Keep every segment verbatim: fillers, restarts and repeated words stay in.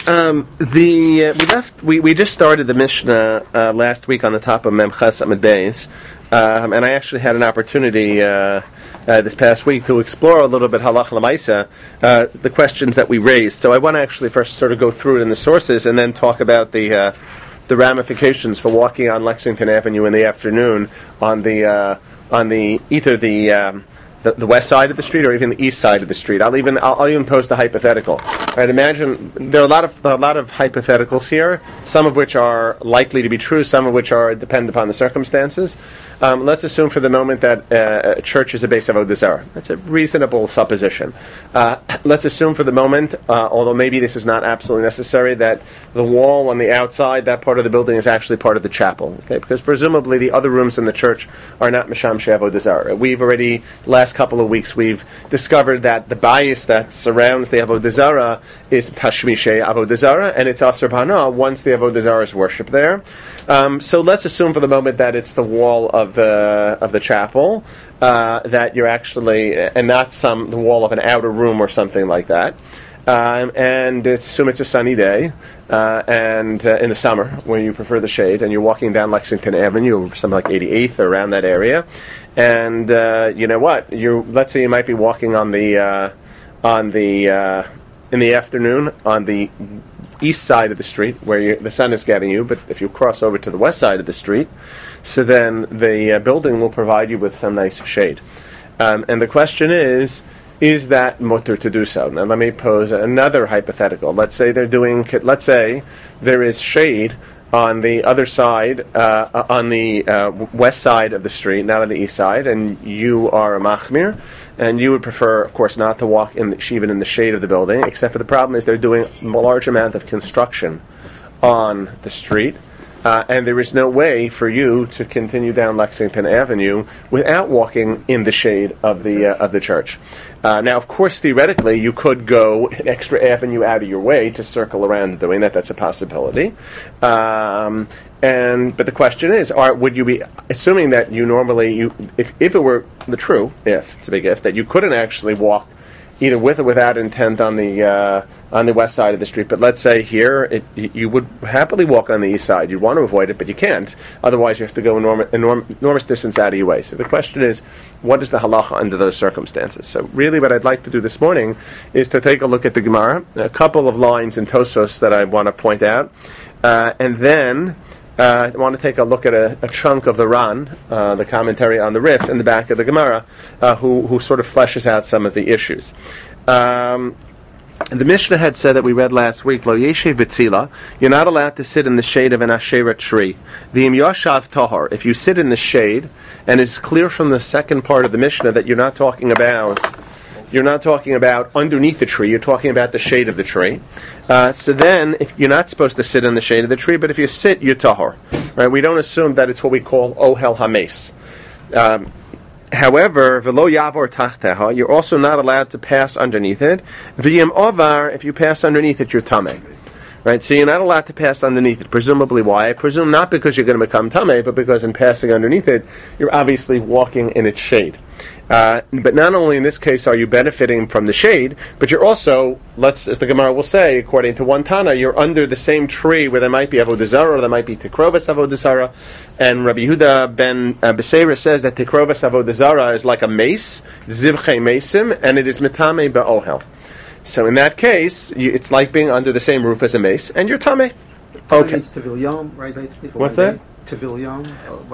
Um, the uh, we left. We, we just started the Mishnah uh, last week on the top of Mem Ches Amud Beis, um, and I actually had an opportunity uh, uh, this past week to explore a little bit Halach L'Maisa, uh, the questions that we raised. So I want to actually first sort of go through it in the sources, and then talk about the uh, the ramifications for walking on Lexington Avenue in the afternoon on the uh, on the either the um, The, the west side of the street, or even the east side of the street. I'll even I'll, I'll even pose the hypothetical. Right? Imagine there are a lot of a lot of hypotheticals here, some of which are likely to be true, some of which are dependent upon the circumstances. Um, let's assume for the moment that uh, a church is a base of Avodah Zarah. That's a reasonable supposition. Uh, let's assume for the moment, uh, although maybe this is not absolutely necessary, that the wall on the outside, that part of the building, is actually part of the chapel. Okay, because presumably the other rooms in the church are not Misham Sheh Avodah Zarah. We've already last couple of weeks we've discovered that the bias that surrounds the Avodah Zarah is Tashmishei Avodah Zarah, and it's Asur B'Hana once the Avodah Zarah is worshipped there. Um, so let's assume for the moment that it's the wall of the of the chapel, uh, that you're actually, and not some the wall of an outer room or something like that. Um, and let's assume it's a sunny day, uh, and uh, in the summer when you prefer the shade, and you're walking down Lexington Avenue, or something like eighty-eighth or around that area. And uh, you know what? You let's say you might be walking on the uh, on the uh, in the afternoon on the east side of the street where you, the sun is getting you. But if you cross over to the west side of the street, so then the uh, building will provide you with some nice shade. Um, and the question is, is that mutter to do so? Now let me pose another hypothetical. Let's say they're doing. Let's say there is shade on the other side, uh, on the uh, west side of the street, not on the east side, and you are a machmir, and you would prefer, of course, not to walk in the, even in the shade of the building, except for the problem is they're doing a large amount of construction on the street, uh, and there is no way for you to continue down Lexington Avenue without walking in the shade of the uh, of the church. Uh, now, of course, theoretically, you could go an extra avenue out of your way to circle around doing that. That's a possibility. Um, and but the question is, are, would you be assuming that you normally, you if if it were the true, if it's a big if, that you couldn't actually walk either with or without intent on the uh, on the west side of the street. But let's say here, it, you would happily walk on the east side. You'd want to avoid it, but you can't. Otherwise, you have to go enormous, enorm, enormous distance out of your way. So the question is, what is the halacha under those circumstances? So really what I'd like to do this morning is to take a look at the Gemara, a couple of lines in Tosos that I want to point out, uh, and then Uh, I want to take a look at a, a chunk of the Ran, uh, the commentary on the Rif in the back of the Gemara, uh, who, who sort of fleshes out some of the issues. Um, the Mishnah had said that we read last week, Lo Yeshev B'tzila, you're not allowed to sit in the shade of an Asherah tree. V'im Yoshav Tahor, if you sit in the shade, and it's clear from the second part of the Mishnah that you're not talking about You're not talking about underneath the tree. You're talking about the shade of the tree. Uh, so then, if you're not supposed to sit in the shade of the tree, but if you sit, you're tahor. Right? We don't assume that it's what we call ohel hames. Um, however, velo yavor tachteha, you're also not allowed to pass underneath it. V'yim ovar, if you pass underneath it, you're tameh. Right? So you're not allowed to pass underneath it. Presumably, why? I presume not because you're going to become tameh, but because in passing underneath it, you're obviously walking in its shade. Uh, but not only in this case are you benefiting from the shade, but you're also, let's, as the Gemara will say, according to one Tana, you're under the same tree where there might be Avodah Zarah, or there might be Tikrovas Avodah Zarah. And Rabbi Yehuda ben uh, Beseira says that Tikrovas Avodah Zarah is like a mace, Zivchei Mesim, and it is Mitame Ba'ohel. So in that case, you, it's like being under the same roof as a mace, and you're Tameh. Okay. Right, basically, What's that? Tevilyom.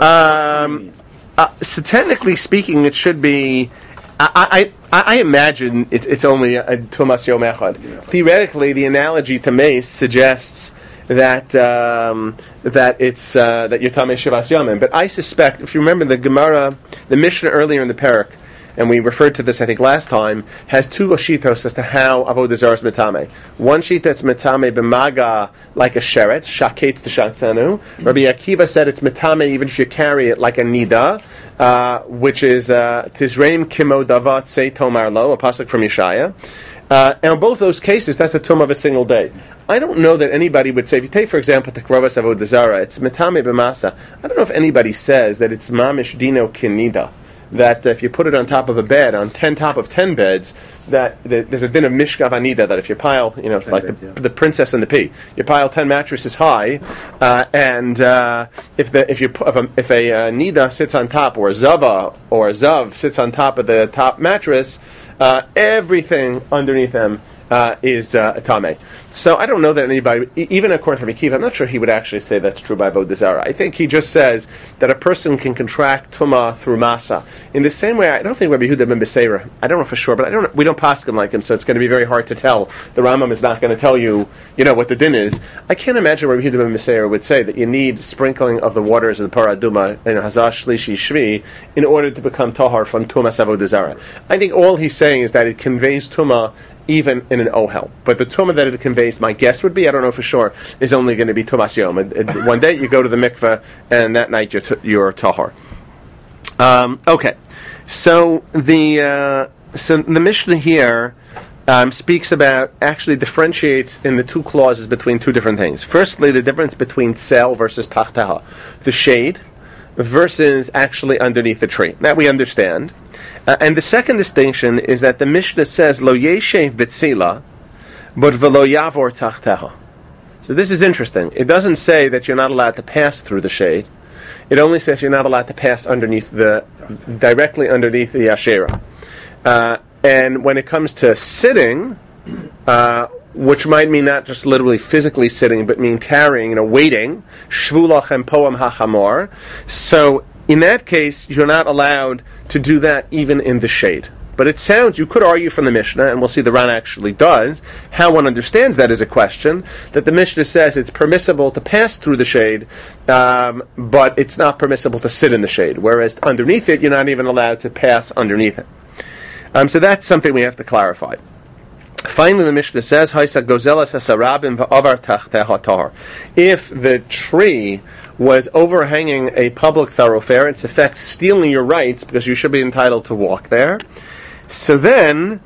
Um... Uh, so technically speaking, it should be. I I, I imagine it, it's only a tumas yom echad. Yeah. Theoretically, the analogy to mace suggests that um, that it's uh, that you're tamei shivas yomim. But I suspect, if you remember the Gemara, the Mishnah earlier in the parak, and we referred to this I think last time, has two shitos as to how avodah zarah is metame. One shita it's metame b'maga like a sheret, shaketz t'shatzanu. Rabbi Akiva said it's metame even if you carry it like a nida, uh, which is tizreim kimo davat say tomar lo, a pasuk from Yeshaya. Uh, and in both those cases, that's a tum of a single day. I don't know that anybody would say, if you take, for example, the Krovas Avodah Zarah, it's metame b'masa. I don't know if anybody says that it's mamish dino kinida. that if you put it on top of a bed, on ten top of ten beds, that, that there's a din of mishkav anida, that if you pile, you know, it's like beds, the, yeah. the princess and the pea, you pile ten mattresses high, uh, and uh, if the if you if a, if a uh, nida sits on top, or a zava or a zav sits on top of the top mattress, uh, everything underneath them Uh, is uh, Tameh. So I don't know that anybody, e- even according to Rabbi Akiva, I'm not sure he would actually say that's true by Avodah Zarah. I think he just says that a person can contract Tumah through Masa. In the same way, I don't think Rabbi Yehuda ben Beseira, I don't know for sure, but I don't. we don't paskin like him, so it's going to be very hard to tell. The Rambam is not going to tell you, you know, what the din is. I can't imagine Rabbi Yehuda ben Beseira would say that you need sprinkling of the waters of the Paraduma, you know, Hazash Shlishi Shvi, in order to become Tahar from Tumas Avodah Zarah. I think all he's saying is that it conveys Tumah even in an ohel. But the tumah that it conveys, my guess would be, I don't know for sure, is only going to be tumas yom. And, and one day you go to the mikveh, and that night you're, t- you're tahar. Um, okay, so the uh, so the Mishnah here um, speaks about, actually differentiates in the two clauses between two different things. Firstly, the difference between tzel versus tachteha, the shade, versus actually underneath the tree. That we understand. Uh, and the second distinction is that the Mishnah says, Lo yeshev betzila, but velo yavor tachteha. So this is interesting. It doesn't say that you're not allowed to pass through the shade. It only says you're not allowed to pass underneath the, directly underneath the Asherah. Uh, and when it comes to sitting, uh, which might mean not just literally physically sitting, but mean tarrying, you know, waiting, shvulachem poam hachamor. So in that case, you're not allowed to do that even in the shade. But it sounds, you could argue from the Mishnah, and we'll see the Ran actually does, how one understands that is a question, that the Mishnah says it's permissible to pass through the shade, um, but it's not permissible to sit in the shade, whereas underneath it, you're not even allowed to pass underneath it. Um, so that's something we have to clarify. Finally, the Mishnah says, "Haisa gozelas hasarabim va'avar tachteha tahar." If the tree was overhanging a public thoroughfare, it's in effect stealing your rights because you should be entitled to walk there. So then,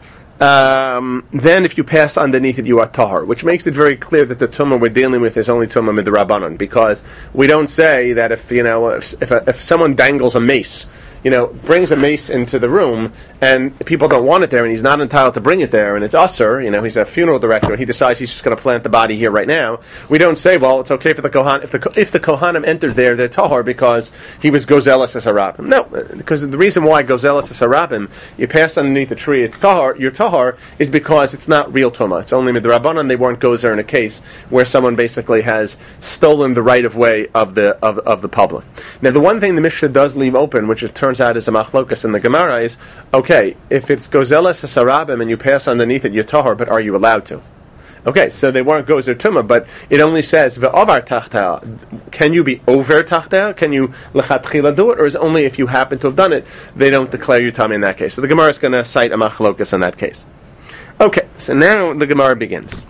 um, then if you pass underneath it, you are tahar, which makes it very clear that the tumah we're dealing with is only tumah midrabanan, because we don't say that if you know if if, a, if someone dangles a mace, you know, brings a mace into the room, and people don't want it there, and he's not entitled to bring it there, and it's usher, you know, he's a funeral director, and he decides he's just going to plant the body here right now. We don't say, well, it's okay for the Kohan, if the if the Kohanim entered there, they're tahar because he was gozelas as harabim. No, because the reason why gozelas as harabim, you pass underneath the tree, it's tahar, you're tahar, is because it's not real tumah. It's only midrabanan. They weren't gozer in a case where someone basically has stolen the right of way of the of, of the public. Now, the one thing the Mishnah does leave open, which it turns out is a machlokas in the Gemara, is, okay, if it's gozelas hasarabim and you pass underneath it, you're tahar, but are you allowed to? Okay, so they weren't gozer tumah, but it only says ve'avar tachta. Can you be over tachta? Can you lechatchila do it, or is it only if you happen to have done it, they don't declare you tummy in that case? So the Gemara is going to cite a machlokas in that case. Okay, so now the Gemara begins.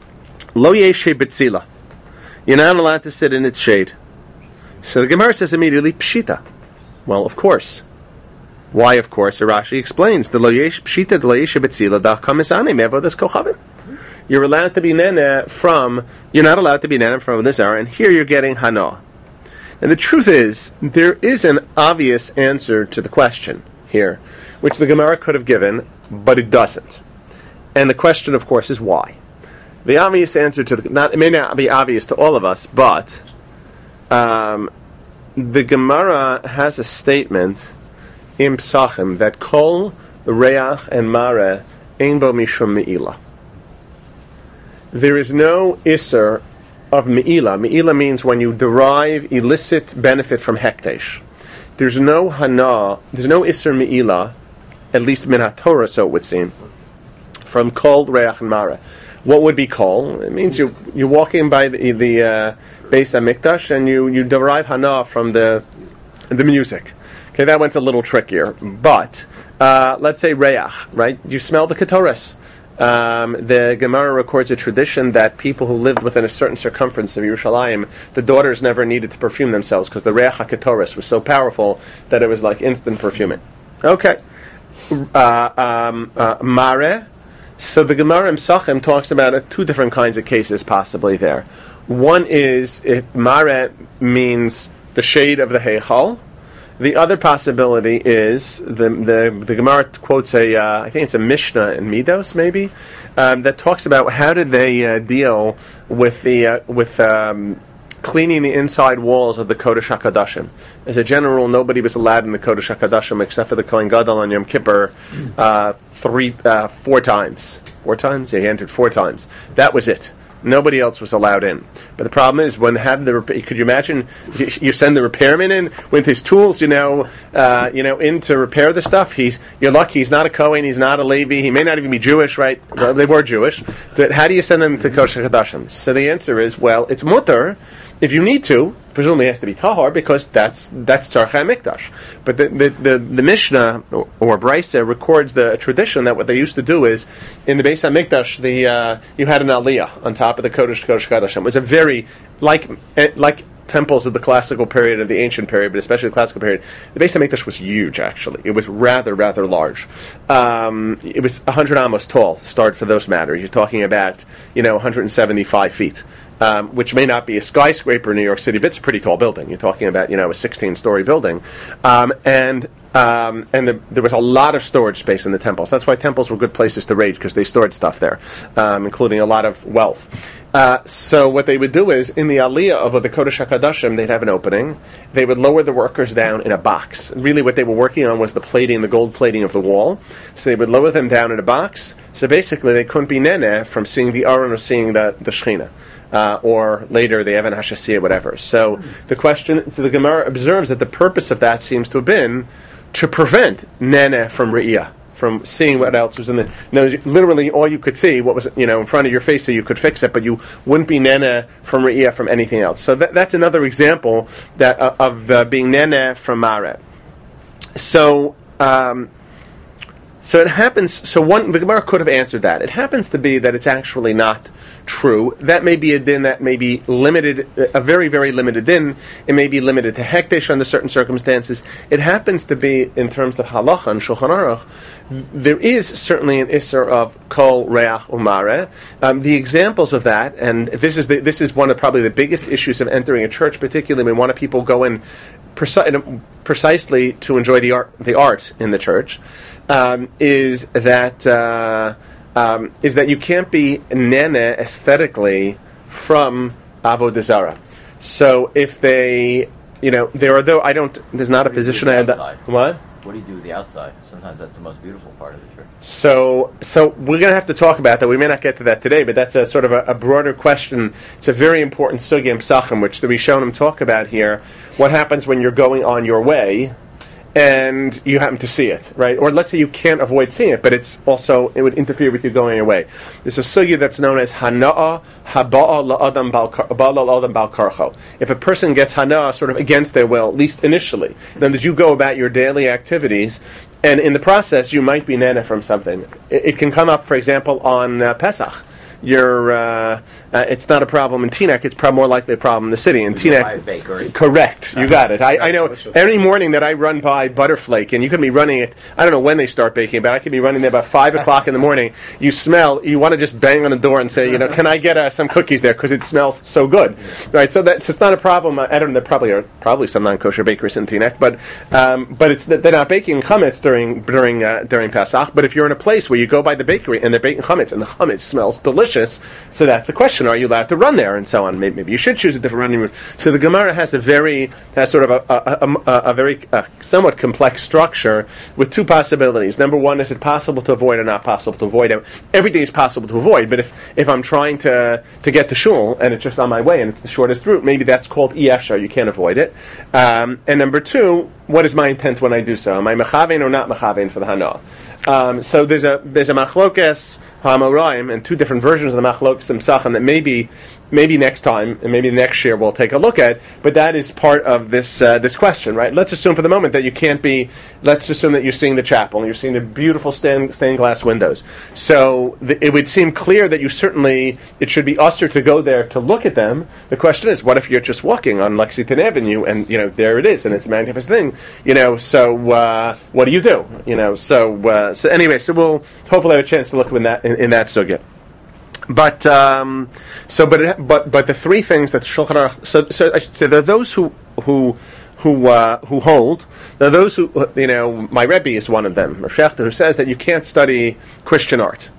Lo yeshe betzila. You're not allowed to sit in its shade. So the Gemara says immediately, pshita. Well, of course. Why, of course? Rashi explains, the lo yesh pshita lo yeshe betzila da kamisane mevodas kochavim. You're allowed to be nana from, you're not allowed to be nana from this hour, and here you're getting hana. And the truth is, there is an obvious answer to the question here, which the Gemara could have given, but it doesn't. And the question, of course, is why. The obvious answer to the, not, it may not be obvious to all of us, but um, the Gemara has a statement in Psachim that kol reach and mare ein bo mishum me'ilah. There is no isser of me'ilah. Me'ilah means when you derive illicit benefit from hektesh. There's no hana, there's no isser me'ilah, at least min ha-Torah, so it would seem, from kol reach and mare. What would be kol? It means you, you're walking by the, the uh, Beis HaMikdash and you, you derive hana from the the music. Okay, that one's a little trickier. But, uh, let's say reach, right? You smell the ketores. Um, the Gemara records a tradition that people who lived within a certain circumference of Yerushalayim, the daughters never needed to perfume themselves because the reach ha-ketores was so powerful that it was like instant perfuming. Okay. Uh, um, uh, mare. So the Gemara in Psachim talks about uh, two different kinds of cases possibly there. One is if mare means the shade of the heichal, The other possibility is the the, the Gemara quotes a uh, I think it's a Mishnah in Midos maybe um, that talks about how did they uh, deal with the uh, with um, cleaning the inside walls of the Kodesh HaKadoshim. As a general rule, nobody was allowed in the Kodesh HaKadoshim except for the Kohen Gadol on Yom Kippur uh, three uh, four times. Four times? Yeah, he entered four times. That was it. Nobody else was allowed in. But the problem is, when had the rep- could you imagine you, you send the repairman in with his tools, you know, uh, you know, in to repair the stuff. He's you're lucky he's not a Kohen, he's not a Levi, he may not even be Jewish, right? Well, they were Jewish. So how do you send them to Kodesh HaKadoshim? So the answer is, well, it's mutter if you need to. Presumably it has to be tahor because that's that's tzarchei mikdash. But the the, the, the Mishnah or, or Brisa records the tradition that what they used to do is in the Beis HaMikdash the uh, you had an aliyah on top of the Kodesh Kodesh Kadashim. It was a very like like temples of the classical period of the ancient period, but especially the classical period. The Beis HaMikdash was huge. Actually, it was rather rather large. Um, it was a hundred amos tall. Start for those matters. You're talking about you know one hundred seventy-five feet. Um, which may not be a skyscraper in New York City, but it's a pretty tall building. You're talking about, you know, a sixteen-story building, um, and um, and the, there was a lot of storage space in the temples. That's why temples were good places to raid because they stored stuff there, um, including a lot of wealth. Uh, so what they would do is in the aliyah of the Kodesh HaKadoshim, they'd have an opening. They would lower the workers down in a box. Really, what they were working on was the plating, the gold plating of the wall. So they would lower them down in a box. So basically, they couldn't be neneh from seeing the Aron or seeing the the Shechina. Uh, or later the Evan Hashasiyah, whatever. So the question, so the Gemara observes that the purpose of that seems to have been to prevent Nene from Re'iyah, from seeing what else was in the. No, literally, all you could see what was you know in front of your face, so you could fix it, but you wouldn't be Nene from Re'iyah from anything else. So that, that's another example that uh, of uh, being Nene from Maret. So. Um, So it happens. So one, the Gemara could have answered that. It happens to be that it's actually not true. That may be a din that may be limited, a very very limited din. It may be limited to hekdesh under certain circumstances. It happens to be in terms of halacha and Shulchan Aruch. There is certainly an isser of kol reach umare. Um, the examples of that, and this is the, this is one of probably the biggest issues of entering a church, particularly when one of people go in preci- precisely to enjoy the art, the art in the church. Um, is that uh, um, is that you can't be nene aesthetically from avodah zarah. So if they, you know, there are though I don't. There's not what a position I had. That, what? What do you do with the outside? Sometimes that's the most beautiful part of the church. So, so we're going to have to talk about that. We may not get to that today, but that's a sort of a, a broader question. It's a very important sugya in Pesachim, which the Rishonim talk about here. What happens when you're going on your way? And you happen to see it, right? Or let's say you can't avoid seeing it, but it's also, it would interfere with you going your way. There's a sugya that's known as hana'a haba'a la'adam bal karcho. If a person gets hana'a sort of against their will, at least initially, then as you go about your daily activities, and in the process you might be nana from something. It, it can come up, for example, on uh, Pesach. You're, uh, uh, it's not a problem in Teaneck, it's probably more likely a problem in the city. In Teaneck, correct, you got it. I, I know every morning that I run by Butterflake, and you could be running it, I don't know when they start baking, but I could be running there about five o'clock in the morning. You smell, you want to just bang on the door and say, you know, can I get uh, some cookies there, because it smells so good. Right, so that's, it's not a problem. I don't know, there probably are probably some non-kosher bakeries in Teaneck, but um, but it's they're not baking chametz during, during, uh, during Pesach, but if you're in a place where you go by the bakery and they're baking chametz, and the chametz smells delicious, so that's the question: are you allowed to run there, and so on? Maybe, maybe you should choose a different running route. So the Gemara has a very has sort of a, a, a, a, a very uh, somewhat complex structure with two possibilities. Number one, is it possible to avoid or not possible to avoid? Everything is possible to avoid, but if, if I'm trying to to get to shul and it's just on my way and it's the shortest route, maybe that's called iyashar. You can't avoid it. Um, and number two, what is my intent when I do so? Am I mechavein or not mechavein for the hana? Um, so there's a there's a machlokes Ha'amoraim, and two different versions of the Machlokes and Pesachim that maybe, maybe next time, and maybe next year we'll take a look at, but that is part of this uh, this question, right? Let's assume for the moment that you can't be, let's assume that you're seeing the chapel, and you're seeing the beautiful stained, stained glass windows. So the, it would seem clear that you certainly, it should be usher to go there to look at them. The question is, what if you're just walking on Lexington Avenue, and, you know, there it is, and it's a magnificent thing, you know, so uh, what do you do? You know, so, uh, so anyway, so we'll hopefully have a chance to look in that, in, in that sugya. But um, so, but it, but but the three things that Shulchan Aruch, so so I should say there are those who who who uh, who hold. Now, those who, you know, my Rebbe is one of them, Rav Shechter, who says that you can't study Christian art.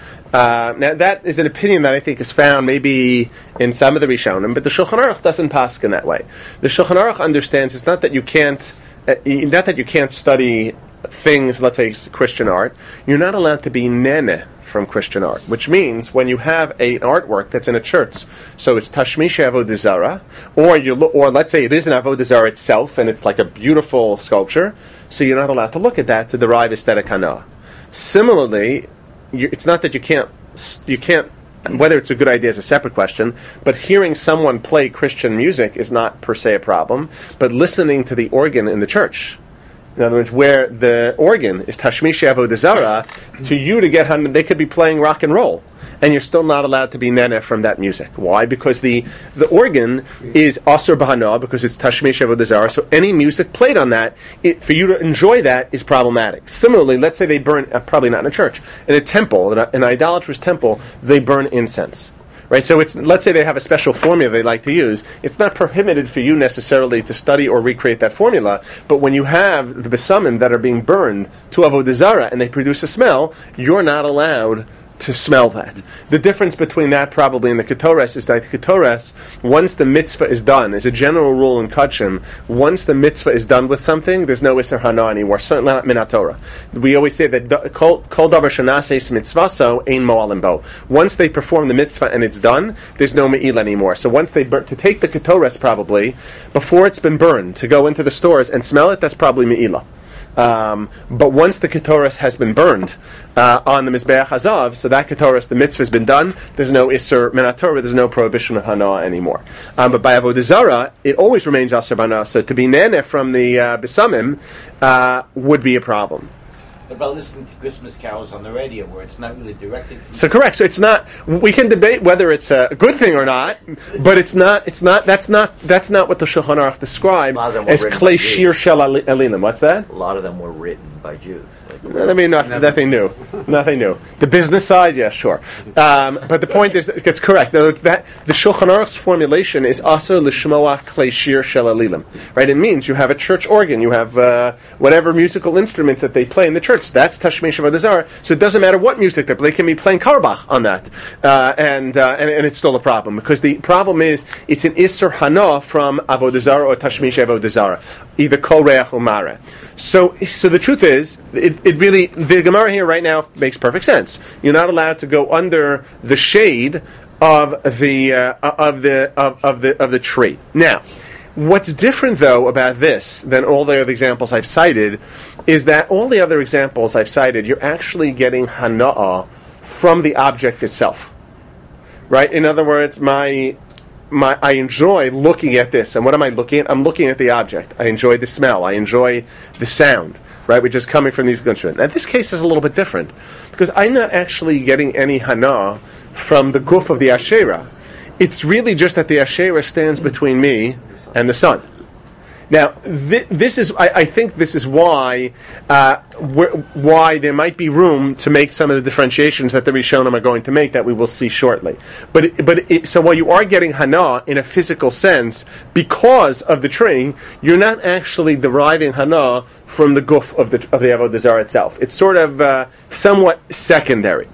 Uh, now, that is an opinion that I think is found maybe in some of the Rishonim, but the Shulchan Aruch doesn't paskin that way. The Shulchan Aruch understands it's not that you can't, uh, not that you can't study things, let's say Christian art. You're not allowed to be nene from Christian art, which means when you have an artwork that's in a church, so it's Tashmish Avodah Zarah, or you lo- or let's say it is an Avodah Zarah itself, and it's like a beautiful sculpture, so you're not allowed to look at that to derive aesthetic hana. Similarly, you, it's not that you can't you can't whether it's a good idea is a separate question, but hearing someone play Christian music is not per se a problem, but listening to the organ in the church, in other words, where the organ is Tashmish Avodah Zarah, to you to get hun- they could be playing rock and roll, and you're still not allowed to be nene from that music. Why? Because the, the organ is Asur Bahana, because it's Tashmish Avodah Zarah, so any music played on that, it, for you to enjoy that, is problematic. Similarly, let's say they burn, uh, probably not in a church, in a temple, in a, an idolatrous temple, they burn incense. Right, so it's, let's say they have a special formula they like to use. It's not prohibited for you necessarily to study or recreate that formula, but when you have the besamim that are being burned to Avodah Zarah and they produce a smell, you're not allowed to smell that. The difference between that probably and the Ketores is that the Ketores, once the mitzvah is done, is a general rule in Kachim, once the mitzvah is done with something, there's no Isser Hana anymore, certainly not Minat Torah. We always say that Kol Davar Shanases Mitzvaso Ein Mo'alim Bo. Once they perform the mitzvah and it's done, there's no Me'il anymore. So once they burn, to take the Ketores probably, before it's been burned, to go into the stores and smell it, that's probably Me'ilah. Um, but once the Ketores has been burned uh, on the Mizbeach Hazav, so that Ketores, the mitzvah has been done, there's no Isser Minat Torah, there's no prohibition of Hana anymore. Um, but by Avodah Zarah, it always remains Asur Bana, so to be nene from the uh, Besamim uh, would be a problem. What about listening to Christmas carols on the radio, where it's not really directed? So correct. So it's not. We can debate whether it's a good thing or not, but it's not. It's not. That's not. That's not what the Shulchan Aruch describes as klei shir shel elilim. What's that? A lot of them were written by Jews. Like, I mean, not, nothing new. Nothing new. The business side, yeah, sure. Um, but the point is, it's correct. No, it's that the Shulchan Aruch's formulation is also l'shmoa klei shir shel elilim. Right? It means you have a church organ, you have uh, whatever musical instruments that they play in the church. That's Tashmish Avodah Zarah. So it doesn't matter what music they play. They can be playing Karbach on that, uh, and, uh, and and it's still a problem because the problem is it's an Isser Hana from Avodah Zarah or Tashmish Avodah Zarah, either Kol Reach or Mara. So, so the truth is, it, it really, the Gemara here right now makes perfect sense. You're not allowed to go under the shade of the uh, of the of, of the of the tree. Now, what's different though about this than all the other examples I've cited is that all the other examples I've cited, you're actually getting hana'ah from the object itself. Right? In other words, my My, I enjoy looking at this, and what am I looking at? I'm looking at the object. I enjoy the smell. I enjoy the sound, right, which is coming from these instruments. Now, this case is a little bit different, because I'm not actually getting any hana from the guf of the Asherah. It's really just that the Asherah stands between me and the sun. Now, th- this is, I, I think this is why uh, wh- why there might be room to make some of the differentiations that the Rishonim are going to make that we will see shortly. But it, but it, so while you are getting hana in a physical sense because of the tree, you're not actually deriving hana from the guf of the of the Avodah Zarah itself. It's sort of uh, somewhat secondary,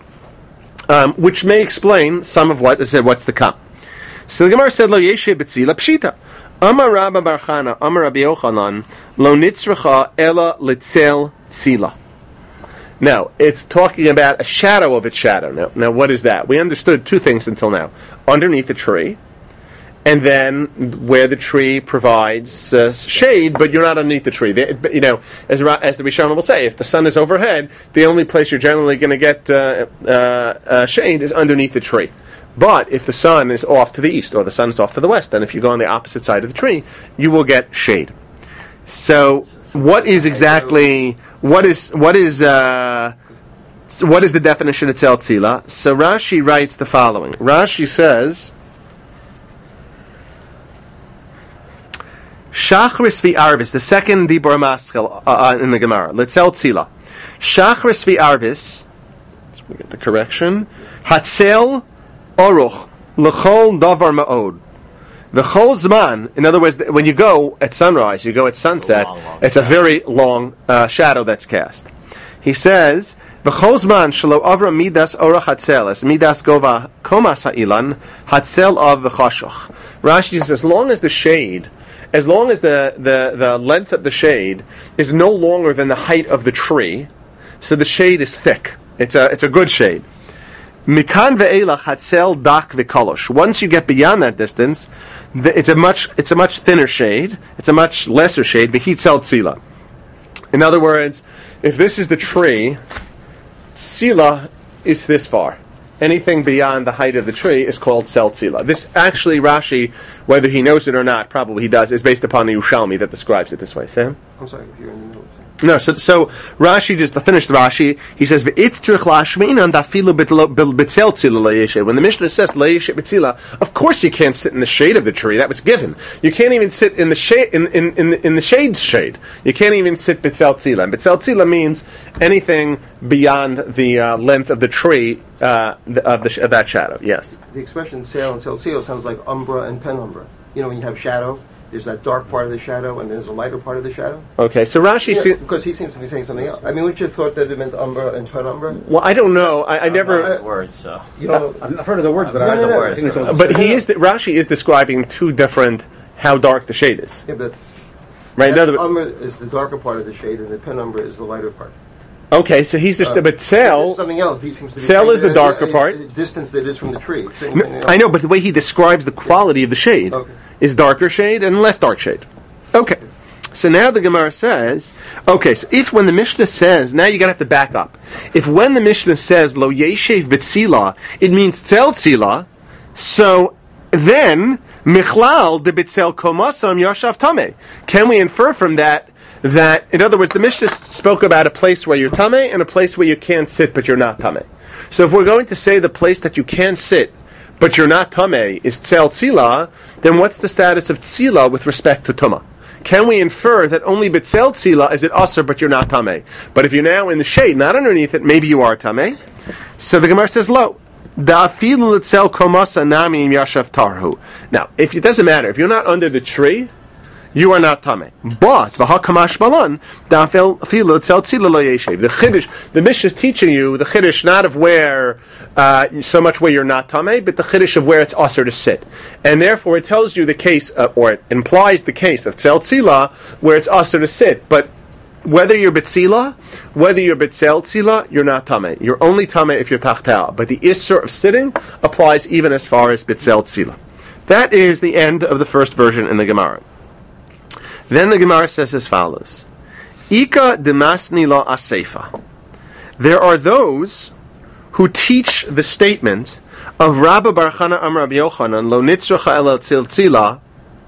um, which may explain some of what I said. What's to come? So the Gemara said, "Lo yeshe b'tzila pshita." Amar Rabba Bar Chana, Amar Rabbi Yochanan, Lo nitzracha ela litzel tzila. Now, it's talking about a shadow of its shadow. Now, now, what is that? We understood two things until now. Underneath the tree, and then where the tree provides uh, shade, but you're not underneath the tree. They, you know, as, as the Rishonim will say, if the sun is overhead, the only place you're generally going to get uh, uh, uh, shade is underneath the tree. But if the sun is off to the east, or the sun is off to the west, then if you go on the opposite side of the tree, you will get shade. So, what is exactly what is what is uh, what is the definition of tzel tzila? So Rashi writes the following. Rashi says, Shachris vi arvis, the second dibur maskil uh, in the Gemara. Letzel tzila. Shachris vi arvis. Let's get the correction. Hatzel Oruch l'chol davar ma'od. V'chol zman, in other words, when you go at sunrise, you go at sunset, long, long it's a very long uh, shadow that's cast. He says, V'chol zman shelo avra midas orach hatzel, es midas gova komas ha'ilan, hatzel av v'chashoch. Rashi says, as long as the shade, as long as the, the, the length of the shade is no longer than the height of the tree, so the shade is thick. It's a, it's a good shade. Mikan ve'elach hatzel dak v'kolosh. Once you get beyond that distance, the, it's a much it's a much thinner shade. It's a much lesser shade. V'hitzel tzila. In other words, if this is the tree, tzila is this far. Anything beyond the height of the tree is called tzel tzila. This actually, Rashi, whether he knows it or not, probably he does, is based upon the Yerushalmi that describes it this way. Sam? I'm sorry, if you're in the middle. No, so so Rashi, just to finish the Rashi, he says v'itztrich lashmeinan dafilu b'tzel tzila le'yeshev. When the Mishnah says le'yeshev b'tzila, of course you can't sit in the shade of the tree. That was given. You can't even sit in the shade in in in, in the shade's shade. You can't even sit b'tzel tzila. And b'tzel tzila means anything beyond the uh, length of the tree uh, of, the, of that shadow. Yes. The expression sail and celcio sounds like umbra and penumbra. You know, when you have shadow, there's that dark part of the shadow, and there's a lighter part of the shadow. Okay, so Rashi... Yeah, see- because he seems to be saying something else. I mean, wouldn't you have thought that it meant umbra and penumbra? Well, I don't know. I, I never... Uh, The words, so. You know, I've heard of the words, but I've I heard don't the know. words, I think it's but- a- But he is... Rashi is describing two different... how dark the shade is. yeah, but Right? In other that's- words- umbra is the darker part of the shade, and the penumbra is the lighter part. Okay, so he's just... Uh, but This Tzel... is something else. He seems to be Tzel saying is the that- darker uh, part. uh, distance that is from the tree. Saying No, something else. I know, but the way he describes the quality of the shade Okay. is darker shade and less dark shade. Okay. So now the Gemara says, okay, so if when the Mishnah says, now you're going to have to back up. If when the Mishnah says, lo yeshev b'tzila, it means tzel tzila, so then, michlal de b'tzel komasam yashav tameh. Can we infer from that, that, in other words, the Mishnah spoke about a place where you're tameh and a place where you can't sit but you're not tameh. So if we're going to say the place that you can sit but you're not tameh is tzel tzila, then what's the status of tzila with respect to tumah? Can we infer that only b'tzel tzila is it aser, but you're not tameh? But if you're now in the shade, not underneath it, maybe you are tameh. So the Gemara says, lo. Da'afilu l'tzel komasa nami im yashav tarhu. Now, if it doesn't matter, if you're not under the tree, you are not tameh. But v'hakamash balan da'afilu l'tzel tzila lo yeshev. The chiddush, the Mishnah is teaching you the chiddush not of where uh, so much where you're not tameh, but the chiddush of where it's aser to sit, and therefore it tells you the case, uh, or it implies the case of tzel tzila where it's aser to sit, but whether you're b'tzila, whether you're b'tzel tzila, you're not tameh. You're only tameh if you're tachtah. But the isser of sitting applies even as far as b'tzel tzila. That is the end of the first version in the Gemara. Then the Gemara says as follows: Ika demasni la aseifa. There are those who teach the statement of Rabbi Bar Chana Amar Rabbi Yochanan lo nitzracha el tzil tzila.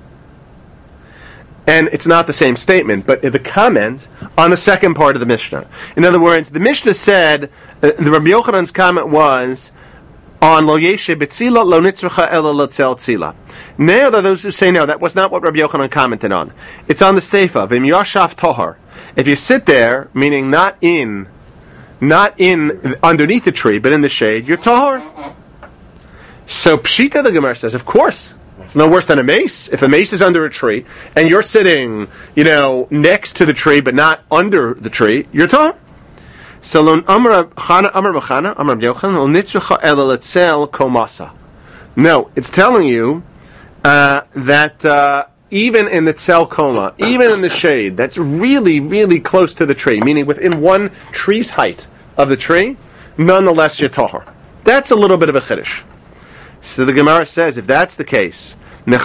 And it's not the same statement, but the comment on the second part of the Mishnah. In other words, the Mishnah said, uh, the Rabbi Yochanan's comment was on lo yeshe b'tzila lo nitzracha ela l'tzel tzila. Now there are those who say no, that was not what Rabbi Yochanan commented on. It's on the seifa v'im yashav tohar. If you sit there, meaning not in, not in underneath the tree, but in the shade, you're tohar. So Pshita the Gemara says, of course. It's no worse than a mace. If a mace is under a tree and you're sitting, you know, next to the tree but not under the tree, you're tahor. So lon amar chana amar b'chana amar b'yochanan lo nitzracha ela letzel komasa. No, it's telling you uh, that uh, even in the tzel koma, even in the shade, that's really, really close to the tree, meaning within one tree's height of the tree, nonetheless you're tahor. That's a little bit of a chiddush. So the Gemara says, if that's the case, it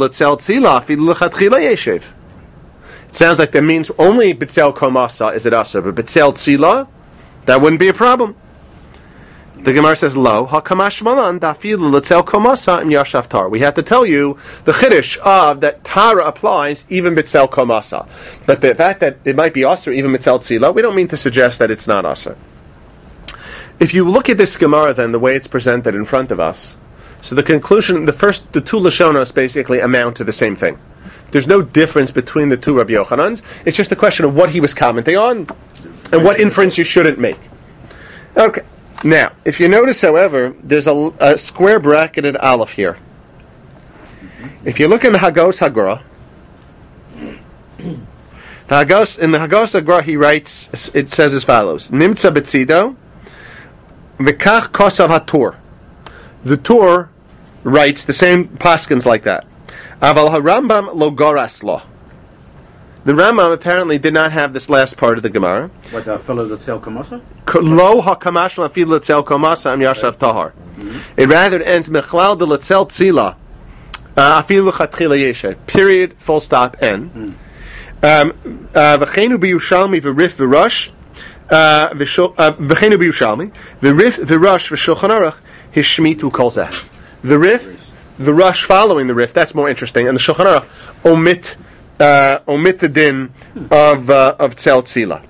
sounds like that means only b'tzel komasa is it asa, but b'tzel tzila, that wouldn't be a problem. The Gemara says, lo, hakamash malan dafilu l'tzel komasa im yashav tar. We have to tell you the chiddush of that tara applies even b'tzel komasa. But the fact that it might be asa even b'tzel tzila, we don't mean to suggest that it's not asa. If you look at this Gemara then, the way it's presented in front of us, so the conclusion, the first, the two Lashonos basically amount to the same thing. There's no difference between the two Rabbi Yochanans. It's just a question of what he was commenting on and what inference you shouldn't make. Okay. Now, if you notice, however, there's a, a square bracketed aleph here. If you look in the Hagos Hagura, the Hagos, in the Hagos Hagura he writes, it says as follows: Nimtza betzido, v'kach kosav hatur. The Tur writes the same paskins like that. Aval harambam lo goras lo. The Rambam apparently did not have this last part of the Gemara. What, the fellow that sell kamasa? Lo hakamash lafil letzel komasa am yashav tahar. It rather ends mechlal de letzel tzila afilu chatchila yeshet. Period. Full stop. End. V'cheinu b'Yushalmi v'rif v'rush v'cheinu b'Yushalmi v'rif v'rush v'shulchan aruch hishmitu kol zeh. The rif, the rush following the rif. That's more interesting. And the shulchan aruch omit. Uh, omit the din of uh, of tzel tzila.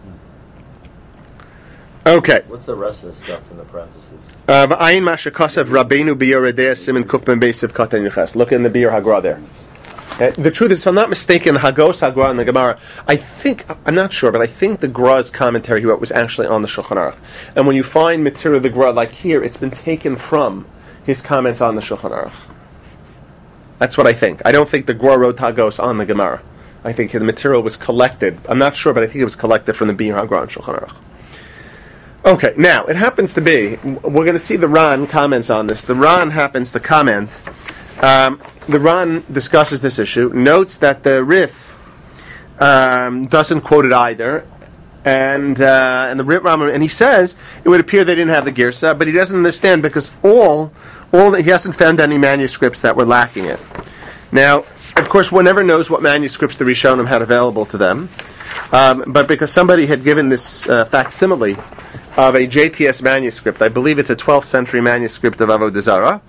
Okay. What's the rest of the stuff in the parentheses? V'ayin masha kasav rabbeinu biyoredei simin kuf ben beisiv katan yuches. Look in the Biur Hagra there. Uh, the truth is, if I'm not mistaken, the Hagos Hagra and the Gemara, I think, I'm not sure, but I think the Gra's commentary he wrote was actually on the Shulchan Aruch. And when you find material of the Gra, like here, it's been taken from his comments on the Shulchan Aruch. That's what I think. I don't think the Gra wrote Hagos on the Gemara. I think the material was collected. I'm not sure, but I think it was collected from the Biur Hagra and Shulchan Aruch. Okay, now, it happens to be, we're going to see the Ran comments on this. The Ran happens to comment. Um, the Ran discusses this issue, notes that the Rif um, doesn't quote it either, and uh, and the Rif Ram, and he says it would appear they didn't have the Girsa, but he doesn't understand because all all he hasn't found any manuscripts that were lacking it. Now, of course, one never knows what manuscripts the Rishonim had available to them, um, but because somebody had given this uh, facsimile of a J T S manuscript, I believe it's a twelfth century manuscript of Avodah Zarah.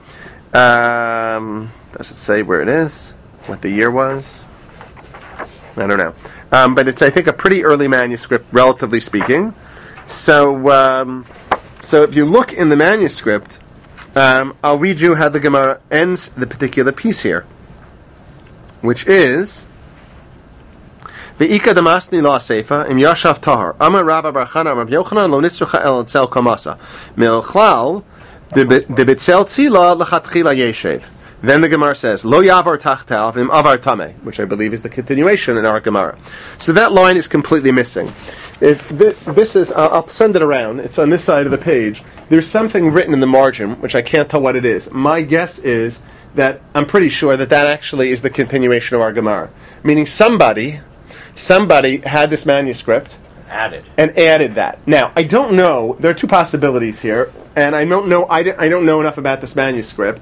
Um, does it say where it is? What the year was? I don't know. Um, but it's, I think, a pretty early manuscript, relatively speaking. So, um, so if you look in the manuscript, um, I'll read you how the Gemara ends the particular piece here, which is Ve'ika damasni la seifa im yashav tahar Amar Rabba Bar Chana Amar Yochanan lo nitzrucha el tzel kamasa milchlal de betzel tzila lachatchila yeshev. Then the Gemara says, Lo yavar tachtav im avar tameh, which I believe is the continuation in our Gemara. So that line is completely missing. If this is, uh, I'll send it around. It's on this side of the page. There's something written in the margin, which I can't tell what it is. My guess is that I'm pretty sure that that actually is the continuation of our Gemara. Meaning somebody, somebody had this manuscript, Added. and added that. Now, I don't know. There are two possibilities here, and I don't know. I don't, I don't know enough about this manuscript.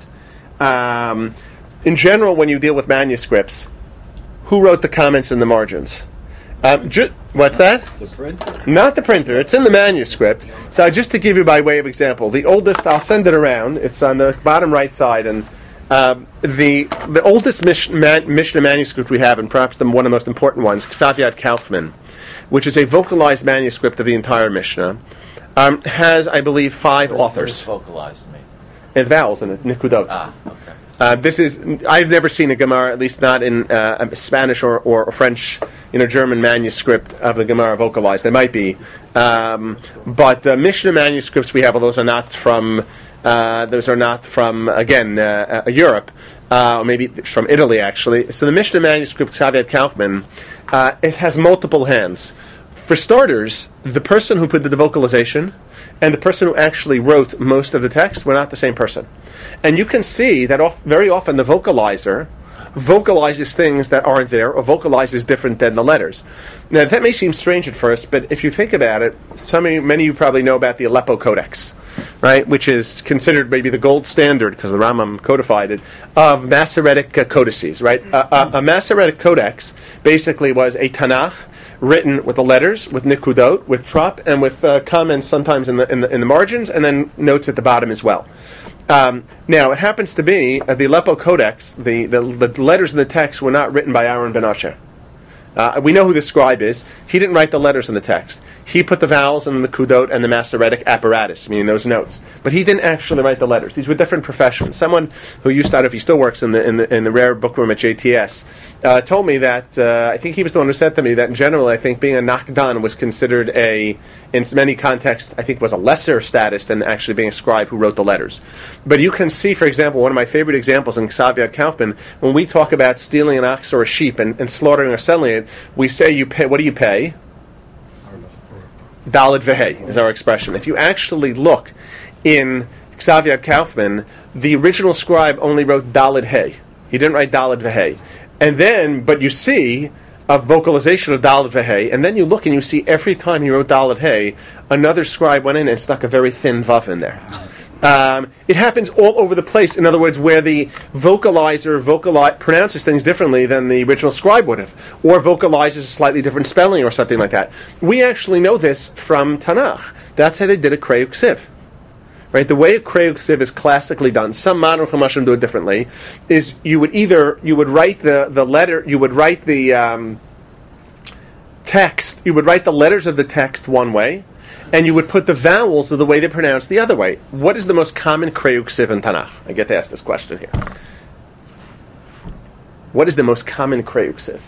Um, in general, when you deal with manuscripts, who wrote the comments in the margins? Um, ju- what's that? The printer. Not the printer. It's in the manuscript. So just to give you by way of example, the oldest, I'll send it around. It's on the bottom right side, and um, the the oldest Mish- man- Mishnah manuscript we have, and perhaps the, one of the most important ones, Ksav Yad Kaufman, which is a vocalized manuscript of the entire Mishnah, um, has, I believe, five What authors. is vocalized to me? And vowels in it, nikudot. Ah, okay. Uh, this is, I've never seen a Gemara, at least not in uh, a Spanish or, or French, you know, German manuscript of the Gemara vocalized. There might be. Um, but uh, Mishnah manuscripts we have, well, those are not from, uh, those are not from, again, uh, uh, Europe, uh, or maybe from Italy, actually. So the Mishnah manuscript, Ksav Yad Kaufman, uh, it has multiple hands. For starters, the person who put the vocalization and the person who actually wrote most of the text were not the same person. And you can see that off, very often the vocalizer vocalizes things that aren't there, or vocalizes different than the letters. Now, that may seem strange at first, but if you think about it, some of you, many of you probably know about the Aleppo Codex, right, which is considered maybe the gold standard, because the Rambam codified it, of Masoretic uh, codices, right? Uh, uh, a Masoretic Codex basically was a Tanakh written with the letters, with nikudot, with trop, and with uh, comments sometimes in the, in the in the margins, and then notes at the bottom as well. Um, now, it happens to be uh, the Aleppo Codex. The, the the letters in the text were not written by Aaron ben Asher. Uh, we know who the scribe is. He didn't write the letters in the text. He put the vowels and the kudot and the Masoretic apparatus, meaning those notes. But he didn't actually write the letters. These were different professions. Someone who used to, I don't know if he still works in the in the in the rare bookroom at J T S, uh, told me that, uh, I think he was the one who said to me that in general, I think being a Naqdan was considered a, in many contexts, I think was a lesser status than actually being a scribe who wrote the letters. But you can see, for example, one of my favorite examples in Xavier Kaufman, when we talk about stealing an ox or a sheep and, and slaughtering or selling it, we say you pay, what do you pay? Daled Vehei is our expression. If you actually look in Xavier Kaufman, the original scribe only wrote Daled Hey. He didn't write Daled Vehei. And then, but you see a vocalization of Daled Vehei, and then you look and you see every time he wrote Daled Hey, another scribe went in and stuck a very thin vav in there. Um, it happens all over the place. In other words, where the vocalizer vocali- pronounces things differently than the original scribe would have, or vocalizes a slightly different spelling or something like that. We actually know this from Tanakh. That's how they did a Kreyuk Siv. Right, the way a Kreyuk Siv is classically done, some modern Chumashim do it differently, is you would either, you would write the, the letter, you would write the um, text, you would write the letters of the text one way, and you would put the vowels of the way they pronounce the other way. What is the most common Kreyuk Siv in Tanakh? I get to ask this question here. What is the most common Kreyuk Siv?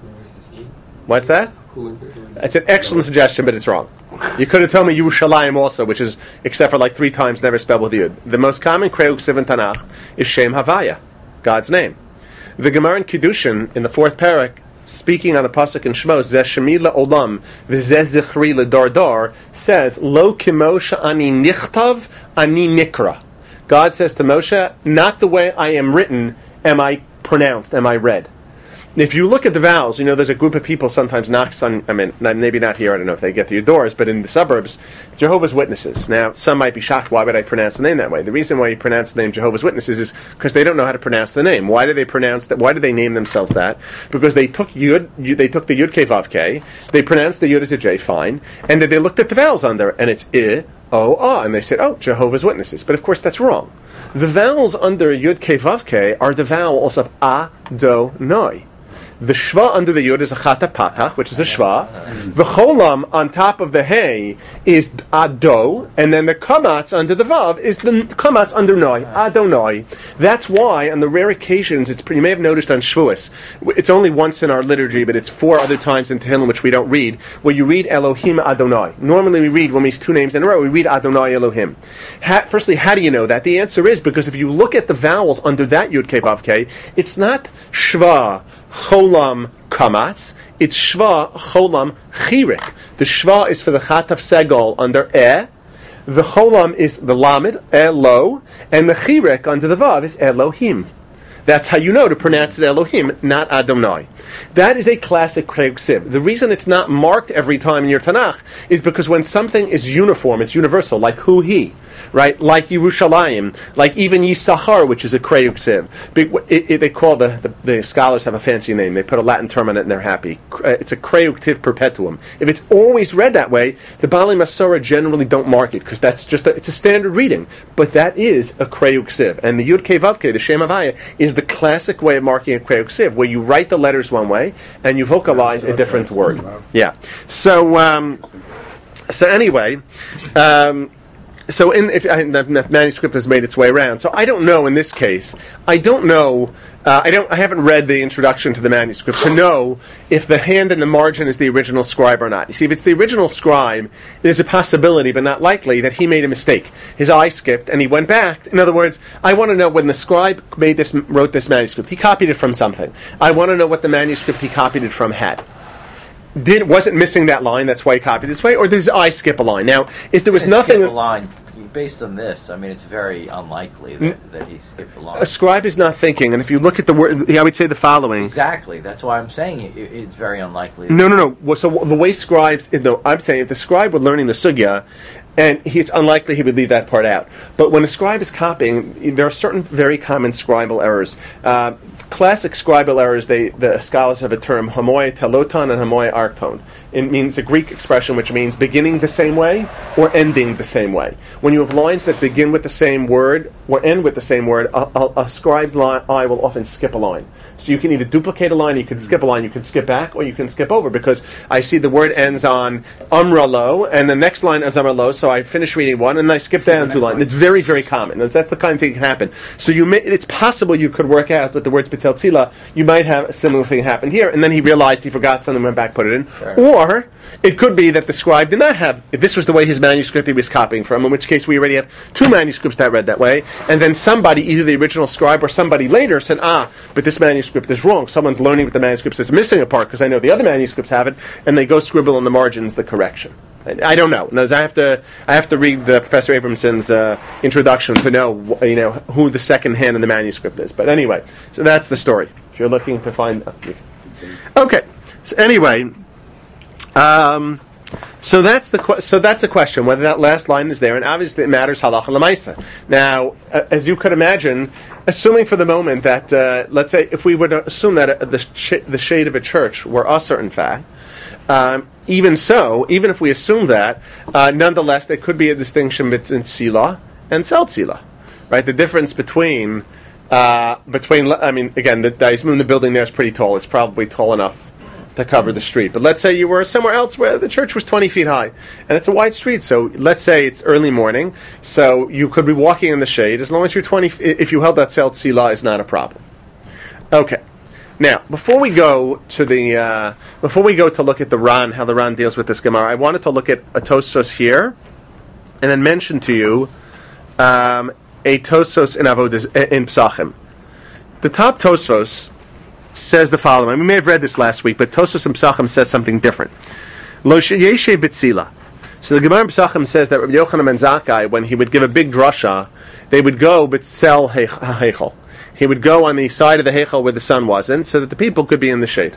What's that? It's an excellent suggestion, but it's wrong. You could have told me Yerushalayim also, which is, except for like three times, never spelled with Yud. The most common Kreyuk Siv in Tanakh is Shem Havaya, God's name. The Gemara in Kiddushin, in the fourth parak, speaking on the pasuk in Shmos, Zeh Shemi le'olam v'zeh zichri le'dar dar, says, Lo kimo sha'ani nichtav ani nikra. God says to Moshe, not the way I am written am I pronounced, am I read. If you look at the vowels, you know, there's a group of people sometimes knocks on, I mean, not, maybe not here, I don't know if they get to your doors, but in the suburbs, Jehovah's Witnesses. Now, some might be shocked, why would I pronounce the name that way? The reason why you pronounce the name Jehovah's Witnesses is because they don't know how to pronounce the name. Why do they pronounce that? Why do they name themselves that? Because they took Yud, Yud they took the Yud K Vav K, they pronounced the Yud as a J, fine, and then they looked at the vowels on there, and it's I, O, Ah, and they said, oh, Jehovah's Witnesses. But of course, that's wrong. The vowels under Yud K Vav K are the vowels of A, Do, Noi. The shva under the yud is a chata patach, which is a shva. The cholam on top of the hey is ado, and then the kamatz under the vav is the kamatz under noi, adonoi. That's why, on the rare occasions, it's you may have noticed on Shavuos, it's only once in our liturgy, but it's four other times in Tehillim which we don't read, where you read Elohim Adonai. Normally we read, when we use two names in a row, we read Adonai Elohim. Ha, firstly, how do you know that? The answer is because if you look at the vowels under that yud K Vav K, it's not shva, cholam, kamatz, it's shva, cholam, chirik. The shva is for the chataf segol under eh, the cholam is the lamed, elo, and the chirik under the vav is Elohim. That's how you know to pronounce it Elohim, not Adonai. That is a classic Kreyuk Siv. The reason it's not marked every time in your Tanakh is because when something is uniform, it's universal, like hu, he, right? Like Yerushalayim, like even Yisachar, which is a Kreyuk Siv. It, it, they call the, the, the scholars have a fancy name. They put a Latin term on it and they're happy. It's a Kreyuk Tiv Perpetuum. If it's always read that way, the Baalei Masorah generally don't mark it because that's just a, it's a standard reading. But that is a Kreyuk Siv. And the Yud Kei Vav Kei, the Shem Havaya, is the classic way of marking a Kreyuk Siv, where you write the letters one way and you vocalize a different word. Yeah. So, um, so anyway, um, so in if I, the, the manuscript has made its way around. So I don't know in this case. I don't know. Uh, I don't. I haven't read the introduction to the manuscript to know if the hand in the margin is the original scribe or not. You see, if it's the original scribe, there's a possibility, but not likely, that he made a mistake. His eye skipped, and he went back. In other words, I want to know when the scribe made this, wrote this manuscript. He copied it from something. I want to know what the manuscript he copied it from had. Did wasn't missing that line? That's why he copied this way, or did his eye skip a line? Now, if there was nothing, skip a line. Based on this, I mean, it's very unlikely that, mm. that he skipped a line. A scribe is not thinking, and if you look at the word, I would say the following. Exactly. That's why I'm saying it, it's very unlikely. No, no, no. Well, so the way scribes, no, I'm saying if the scribe were learning the sugya, and he, it's unlikely he would leave that part out. But when a scribe is copying, there are certain very common scribal errors. Uh, classic scribal errors, they, the scholars have a term, homoy teloton and homoy arcton. It means a Greek expression which means beginning the same way or ending the same way. When you have lines that begin with the same word or end with the same word, a, a, a scribe's line, eye will often skip a line. So you can either duplicate a line, you can skip a line, you can skip back, or you can skip over, because I see the word ends on umralo, and the next line is umralo, so I finish reading one and I skip down two lines. It's very, very common. That's the kind of thing that can happen. So you may, it's possible you could work out with the words B'tel Tzila, you might have a similar thing happen here, and then he realized he forgot something, went back, put it in. Sure. Or it could be that the scribe did not have, if this was the way his manuscript he was copying from, in which case we already have two manuscripts that read that way, and then somebody, either the original scribe or somebody later, said, ah, but this manuscript is wrong. Someone's learning with the manuscript that's missing a part, because I know the other manuscripts have it, and they go scribble on the margins the correction. I don't know. No, I have to. I have to read the Professor Abramson's uh, introduction to know, you know, who the second hand in the manuscript is. But anyway, so that's the story. If you're looking to find, okay. So anyway, um, so that's the que- so that's a question whether that last line is there, and obviously it matters halacha l'maisa. Now, uh, as you could imagine, assuming for the moment that uh, let's say if we were to assume that uh, the sh- the shade of a church were usher in fact. Um, even so, even if we assume that, uh, nonetheless, there could be a distinction between Sila and Tzal Tzila, right? The difference between, uh, between, I mean, again, the, I assume the building there is pretty tall. It's probably tall enough to cover the street. But let's say you were somewhere else where the church was twenty feet high, and it's a wide street. So let's say it's early morning, so you could be walking in the shade as long as you're twenty. If you held that Tzal Tzila, is not a problem. Okay. Now, before we go to the uh, before we go to look at the Ran, how the Ran deals with this Gemara, I wanted to look at a Tosfos here, and then mention to you um, a Tosfos in Avodas in Psachim. The top Tosfos says the following. We may have read this last week, but Tosfos in Psachim says something different. Lo sheyeshe b'tzila. So the Gemara in Psachim says that Rabbi Yochanan ben Zakkai, when he would give a big drasha, they would go b'tzel heichal. He would go on the side of the Heichal where the sun wasn't, so that the people could be in the shade.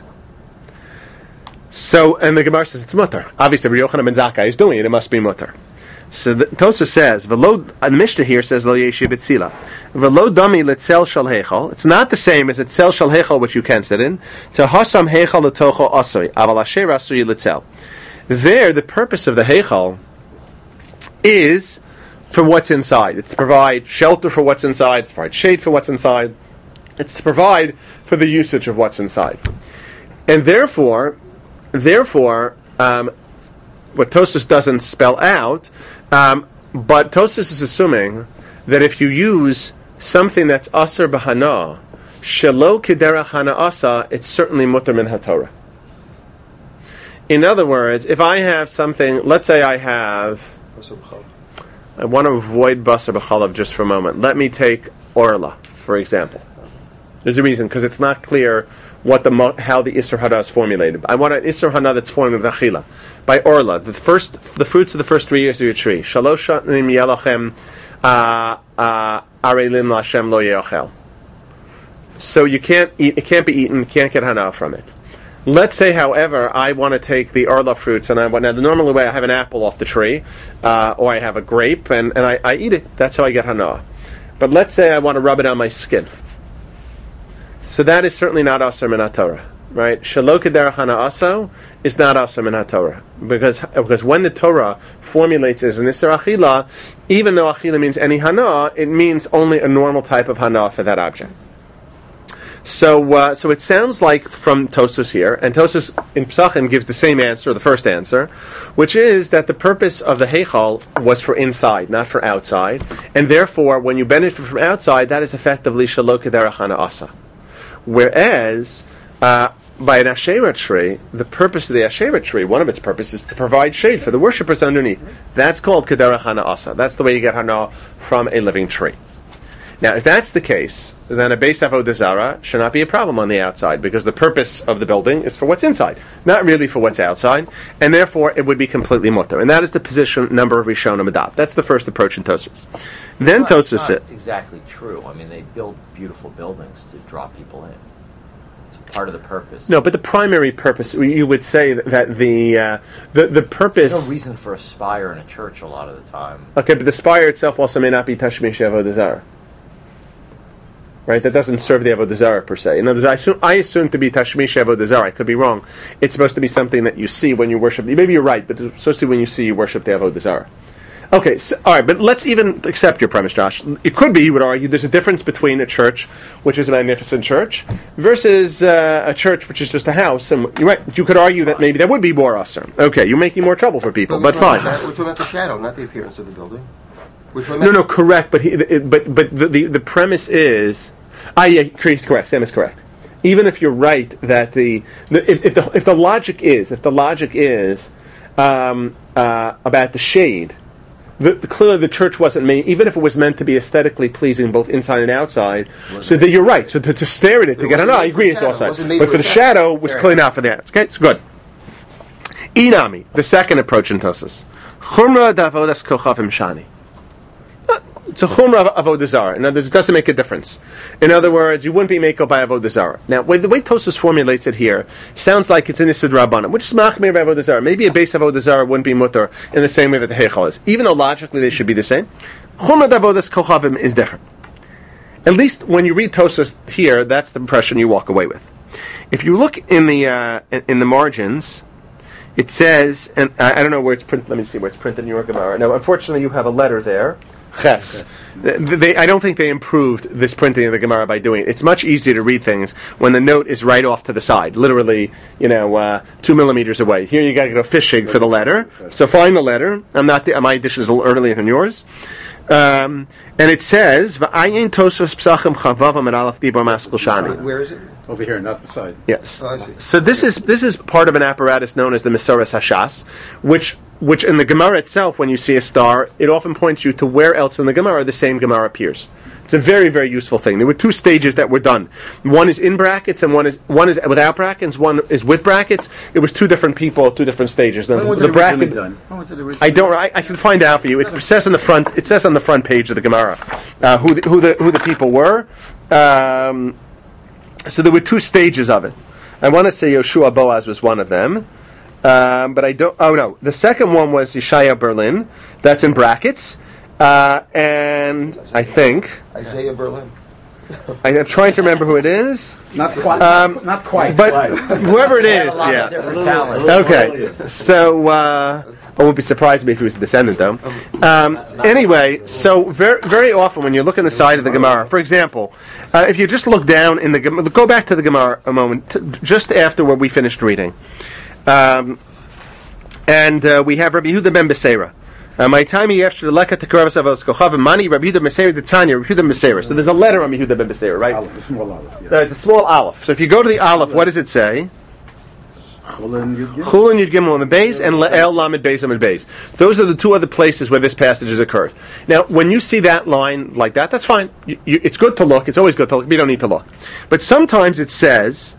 So, and the Gemara says it's mutter. Obviously, Rabbi Yochanan ben Zakkai is doing it; it must be mutter. So the Tosa says, "V'lo." The Mishnah here says, "Lo yeshi b'tzila." V'lo dami letzel shel Heichal. It's not the same as etzel shel Heichal, which you can sit in. To hasam Heichal letocho asoi, aval asher asui letzel. There, the purpose of the Heichal is for what's inside. It's to provide shelter for what's inside. It's to provide shade for what's inside. It's to provide for the usage of what's inside. And therefore, therefore, um, what Tosfos doesn't spell out, um, but Tosfos is assuming that if you use something that's aser b'hana, shelo kederach hana asa, it's certainly mutter min haTorah. In other words, if I have something, let's say I have, I want to avoid basar b'chalav just for a moment. Let me take orla, for example. There's a reason, because it's not clear what the how the Isser Hana is formulated. I want an Isser Hana that's formed with Achila. By orla, the first, the fruits of the first three years of your tree. Shalosh shanim yelachem arelim l'Hashem lo ye'achel. So you can't eat, it can't be eaten, you can't get Hana from it. Let's say, however, I want to take the Arla fruits, and I want, now the normal way I have an apple off the tree, uh, or I have a grape, and, and I, I eat it. That's how I get Hana. But let's say I want to rub it on my skin. So that is certainly not Aser min HaTorah, right? Shelo kederach hana aso is not Aser min HaTorah. Because, because when the Torah formulates as an Isser Achila, even though Achila means any Hana, it means only a normal type of Hana for that object. So, uh, so it sounds like from Tosfos here, and Tosfos in Psachim gives the same answer, the first answer, which is that the purpose of the Heichal was for inside, not for outside, and therefore, when you benefit from outside, that is effectively Shelo kederach hana asa. Whereas, uh, by an Asherah tree, the purpose of the Asherah tree, one of its purposes, is to provide shade for the worshippers underneath. That's called kederach hana asa. That's the way you get Hana from a living tree. Now, if that's the case, then a Beis Avodah Zarah should not be a problem on the outside, because the purpose of the building is for what's inside, not really for what's outside, and therefore it would be completely mutter. And that is the position number of Rishonim adopt. That's the first approach in Tosfos. Then Well, Tosfos it's said, not exactly true. I mean, they build beautiful buildings to draw people in. It's part of the purpose. no, but the primary purpose, you would say that the uh, the the purpose. There's no reason for a spire in a church a lot of the time. Okay, but the spire itself also may not be Tashmish Avodah Zarah. Right, that doesn't serve the Avodah Zarah per se. In other words, I assume, I assume to be Tashmish Avodah Zarah. I could be wrong. It's supposed to be something that you see when you worship. Maybe you're right, but it's supposed to be when you see you worship the Avodah Zarah. Okay, so, all right, but let's even accept your premise, Josh. It could be, you would argue, there's a difference between a church, which is a magnificent church, versus uh, a church which is just a house. And you're right, you could argue that maybe that would be more usher. Okay, you're making more trouble for people, but, we're fine. talking about- We're talking about the shadow, not the appearance of the building. We're talking No, about- no, correct, but he, it, but but the, the the premise is, ah, yeah, he's correct. Sam is correct. Even if you're right that the, the if, if the if the logic is if the logic is um, uh, about the shade. The, the, clearly, the church wasn't made, even if it was meant to be aesthetically pleasing both inside and outside. So that you're right. So to, to stare at it, to It get an wasn't I made for agree, a it's shadow. all sides. It wasn't made But for for a the shadow. shadow, was Fair clearly enough. not for that. Okay, it's good. Inami, the second approach in Tosas. Chumra davodas kochavim shani. It's a chumra of avodah zarah. In other words, it doesn't make a difference. In other words, you wouldn't be makel by avodah zarah. Now, way- the way Tosfos formulates it here sounds like it's an isid rabbanim, which is machmir by avodah zarah. Maybe a base of avodah zarah wouldn't be mutter in the same way that the heichal is, even though logically they should be the same. Chumra davodas kochavim is different. At least when you read Tosfos here, that's the impression you walk away with. If you look in the uh, in, in the margins, it says, and I, I don't know where it's printed. Let me see where it's printed in your Gemara. Now, unfortunately, you have a letter there. Ches. They, they, I don't think they improved this printing of the Gemara by doing it. It's much easier to read things when the note is right off to the side, literally, you know, uh, two millimeters away. Here you got to go fishing for the letter. So find the letter. I'm not. The, my edition is a little earlier than yours. Um, and it says, "V'ayin Tosfos psachim chavavam and alaf dibor maskul shani." Where is it? Over here, not beside. Yes. Oh, I see. So this is this is part of an apparatus known as the Mesoras Hashas, which which in the Gemara itself, when you see a star, it often points you to where else in the Gemara the same Gemara appears. It's a very, very useful thing. There were two stages that were done. One is in brackets, and one is one is without brackets. One is with brackets. It was two different people, two different stages. The, When was the it originally bracket. done? When was it originally I don't. I, I can find out for you. It says on the front. It says on the front page of the Gemara uh, who the, who the who the people were. Um, so there were two stages of it. I want to say Yoshua Boaz was one of them, um, but I don't. Oh no, the second one was Yeshaya Berlin. That's in brackets, uh, and I think Isaiah Berlin. I, I'm trying to remember who it is. Not quite. Um, not quite. But whoever it is, A lot of yeah. different talents. Okay, so uh, I wouldn't be surprised me if he was a descendant, though. Um, anyway, so very very often when you look on the side of the Gemara, for example, uh, if you just look down in the Gemara, go back to the Gemara a moment, t- just after where we finished reading, um, and uh, we have Rabbi Yehuda ben Beseira. Uh, My time after the lekat tekaravas avos kochav mani Rabbi Yehuda Beseira the Tanya Rabbi Yehuda Beseira. So there's a letter on Rabbi Yehuda ben Beseira, right? Aleph, a small aleph. Yeah. Uh, it's a small aleph. So if you go to the aleph, what does it say? Chulin Yud Gimel. Chulin Yud Gimel Lamed Beis and Le'el Lamed Beis Lamed Beis. Those are the two other places where this passage has occurred. Now, when you see that line like that, that's fine. You, you, it's good to look. It's always good to look. You don't need to look. But sometimes it says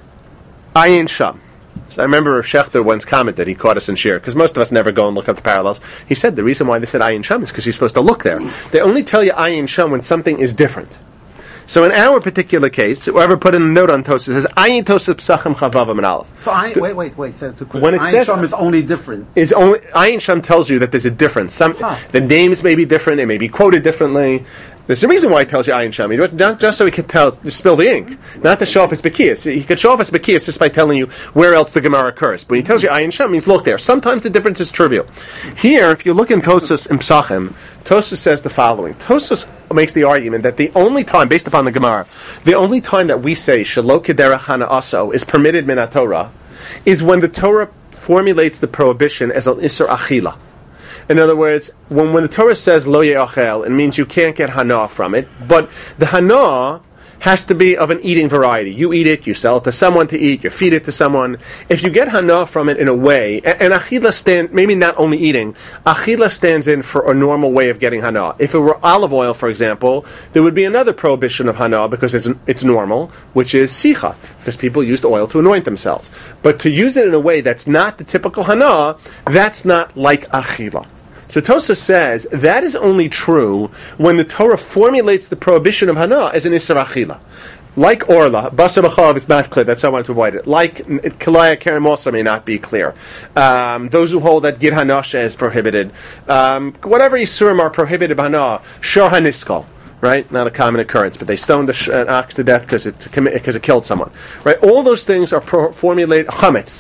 Ayin Sham. So I remember Rav Shechter once commented, he caught us in shir, because most of us never go and look up the parallels. He said the reason why they said Ayin Sham is because you're supposed to look there. They only tell you Ayin Sham when something is different. So in our particular case, whoever put in a note on Tosas says Ayin Tosas Psachim Chavavam and Aleph. So I, wait, wait, wait. So to When it Ayin says- Sham is only different. Is only Ayin Sham tells you that there's a difference. Some Huh. the names may be different. They may be quoted differently. There's a reason why it tells you Ayin Sham. Not just so he could tell, spill the ink, not to show off his Bekias. He could show off his Bekias just by telling you where else the Gemara occurs. But when he tells you Ayin Sham, means look there. Sometimes the difference is trivial. Here, if you look in Tosas and Psachim, Tosas says the following. Tosas makes the argument that the only time, based upon the Gemara, the only time that we say Shelo Kederach Hana Aso is permitted min Torah is when the Torah formulates the prohibition as an Isser Achila. In other words, when, when the Torah says lo ye'achel, it means you can't get hana from it, but the hana has to be of an eating variety. You eat it, you sell it to someone to eat, you feed it to someone. If you get hana from it in a way, and, and achila stand, maybe not only eating, achila stands in for a normal way of getting hana. If it were olive oil, for example, there would be another prohibition of hana because it's it's normal, which is sicha, because people used oil to anoint themselves. But to use it in a way that's not the typical hana, that's not like achila. So Tosafos says that is only true when the Torah formulates the prohibition of hana as an isser achila. Like orla, basar b'chalav is not clear. That's why I want to avoid it. Like kilaya kerem also may not be clear. Um, those who hold that gid hanasha is prohibited, um, whatever yisurim are prohibited by hana, shor haniskal. Right, not a common occurrence, but they stoned the sh- an ox to death because it because it killed someone. Right, all those things are pro- formulated chametz.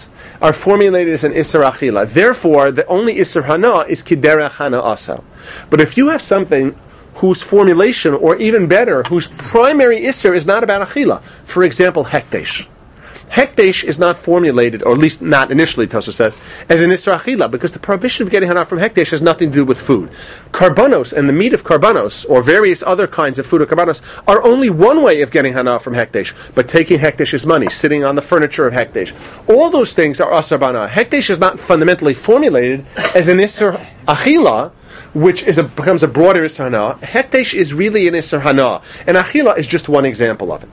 are formulated as an Isser Achila. Therefore, the only Isser Hana is Kiderech Hana also. But if you have something whose formulation, or even better, whose primary Isser is not about Achila, for example, Hekdesh. Hekdesh is not formulated, or at least not initially, Tosfos says, as an Isser Achila, because the prohibition of getting Hana from Hekdesh has nothing to do with food. Karbanos and the meat of Karbanos, or various other kinds of food of Karbanos, are only one way of getting Hana from Hekdesh, but taking Hekdesh's money, sitting on the furniture of Hekdesh. All those things are Asar Bana. Hekdesh is not fundamentally formulated as an Isser Achila, which is a, becomes a broader Isser Hana. Hekdesh is really an Isser Hana, and Achila is just one example of it.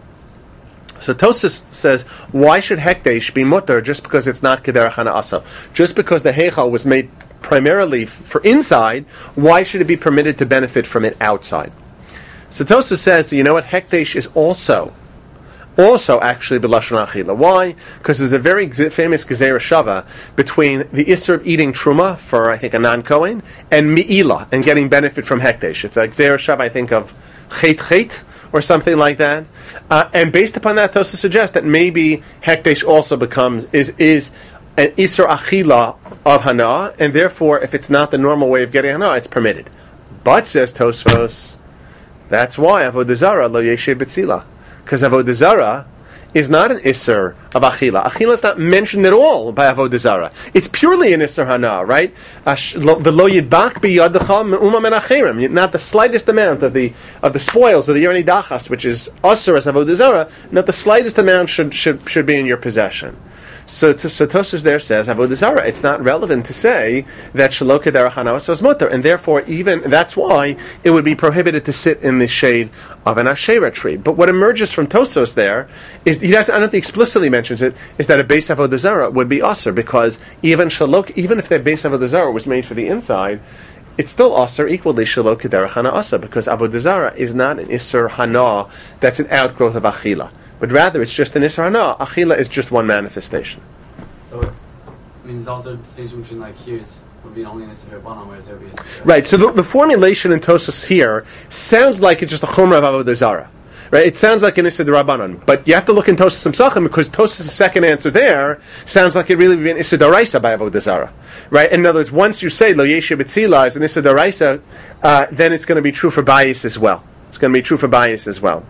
So Tosfos says, why should Hekdesh be mutter just because it's not Kederach Hana Asa? Just because the Heichal was made primarily f- for inside, why should it be permitted to benefit from it outside? So Tosfos says, you know what, Hekdesh is also, also actually B'Lashon Achila. Why? Because there's a very g- famous Gezerah Shava between the Isser of eating Truma, for I think a non-Kohen, and Mi'ila, and getting benefit from Hekdesh. It's a Gezerah Shava, I think, of Chet Chet, or something like that. Uh, and based upon that, Tosfos suggests that maybe Hekdesh also becomes, is is an Isser Achila of Hana, and therefore, if it's not the normal way of getting Hana, it's permitted. But, says Tosfos, that's why Avodah Zarah lo yeshe betzila. Because Avodah Zarah is not an Isser of Achila. Achila is not mentioned at all by Avodah Zarah. It's purely an Isser Hana, right? V'lo yidbach biyadcha me'uma men acherim. Not the slightest amount of the of the spoils of the Yerni Dachas, which is Asur as Avodah Zarah, not the slightest amount should should should be in your possession. So, to, so Tosfos there says Avodah Zarah. It's not relevant to say that Shelo Kederach Hana was mutter, and therefore even that's why it would be prohibited to sit in the shade of an Asherah tree. But what emerges from Tosfos there is he doesn't. I don't think explicitly mentions it. Is that a base Avodah Zarah would be Asur, because even Shelo, even if their base Avodah Zarah was made for the inside, it's still Asur equally Shelo Kederach Hana Asur, because Avodah Zarah is not an Isser Hana that's an outgrowth of Achila. But rather, it's just an Isser Hana. Achila is just one manifestation. So, it means also a distinction between, like, here it's, would be only an Isser Rabbanon, whereas there would be Isser. Right, so the, the formulation in Tosfos here sounds like it's just a Chumrah of Avodah Zarah. Right, it sounds like an Isser Rabbanon. But you have to look in Tosfos Simsachim, because Tosfos' second answer there sounds like it really would be an Isser Daraisa by Avodah Zarah. Right, in other words, once you say Lo Yeshe B'tzila is an Isser Daraisa, uh, then it's going to be true for bias as well. It's going to be true for bias as well.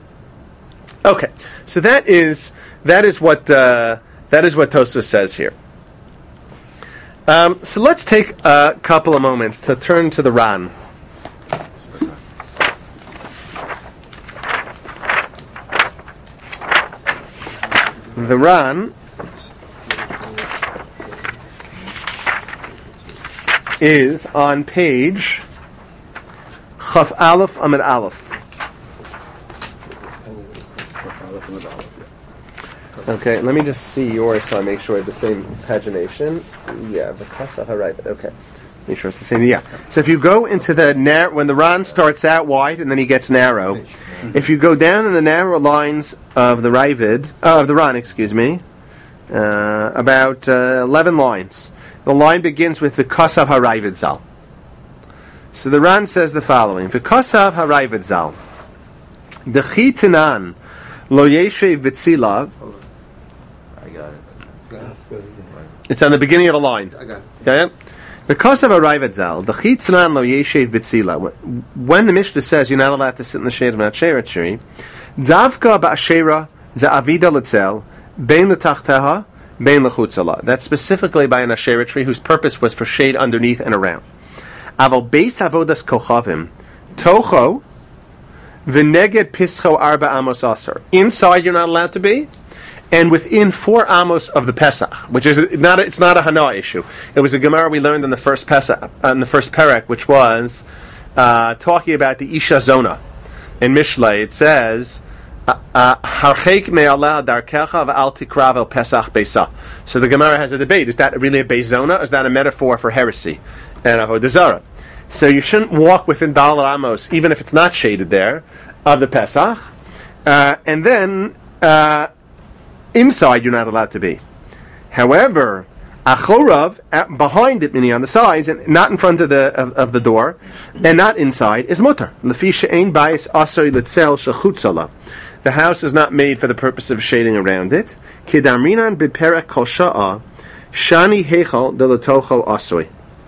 Okay, so that is that is what uh, that is what Tosfos says here. Um, so let's take a couple of moments to turn to the Ran. The Ran is on page Chaf Aleph Amid Aleph. Okay, let me just see yours so I make sure I have the same pagination. Yeah, the Kasach, right, okay. Make sure it's the same. Yeah. So if you go into the narrow, when the Ran starts out wide and then he gets narrow, if you go down in the narrow lines of the Ravid, uh, of the Ran, excuse me, uh, about uh, eleven lines, the line begins with V'kasav HaRavid Zal. So the Ran says the following: V'kasav HaRavid Zal, D'chi Tanan Lo Yeshev B'tzila. I got it. It's on the beginning of the line. I got it. Okay? Because of a Ravid Zal, the Chitzanan Lo Yeshev B'tzila, when the Mishnah says you're not allowed to sit in the shade of an Asherah tree, Davka Ba'asherah Za'avida L'tzel, Bein L'tachteha, Bein L'chutzala. That's specifically by an Asherah tree whose purpose was for shade underneath and around. Aval Beis Avodas Kochavim, Tocho, V'neged Pischo Arba Amos Aser. Inside you're not allowed to be, and within four amos of the Pesach, which is not a, it's not a Hana issue. It was a Gemara we learned in the first Pesach, in the first Perek, which was uh, talking about the Isha Zona. In Mishlei, it says, "Harcheik me'aleh darkecha v'al tikra vel Pesach beisa." So the Gemara has a debate: is that really a Beis Zona? Or is that a metaphor for heresy and Avodah Zarah? So you shouldn't walk within Dalar Amos, even if it's not shaded there, of the Pesach, uh, and then. Uh, Inside, you're not allowed to be. However, achorav, behind it, meaning on the sides, and not in front of the of, of the door, and not inside, is mutter. Lefi she'ein bayis asoy letzel shechutzala. The house is not made for the purpose of shading around it. Kidamrinan biperek kol sha'a Shani Heichal de Latocho Asui.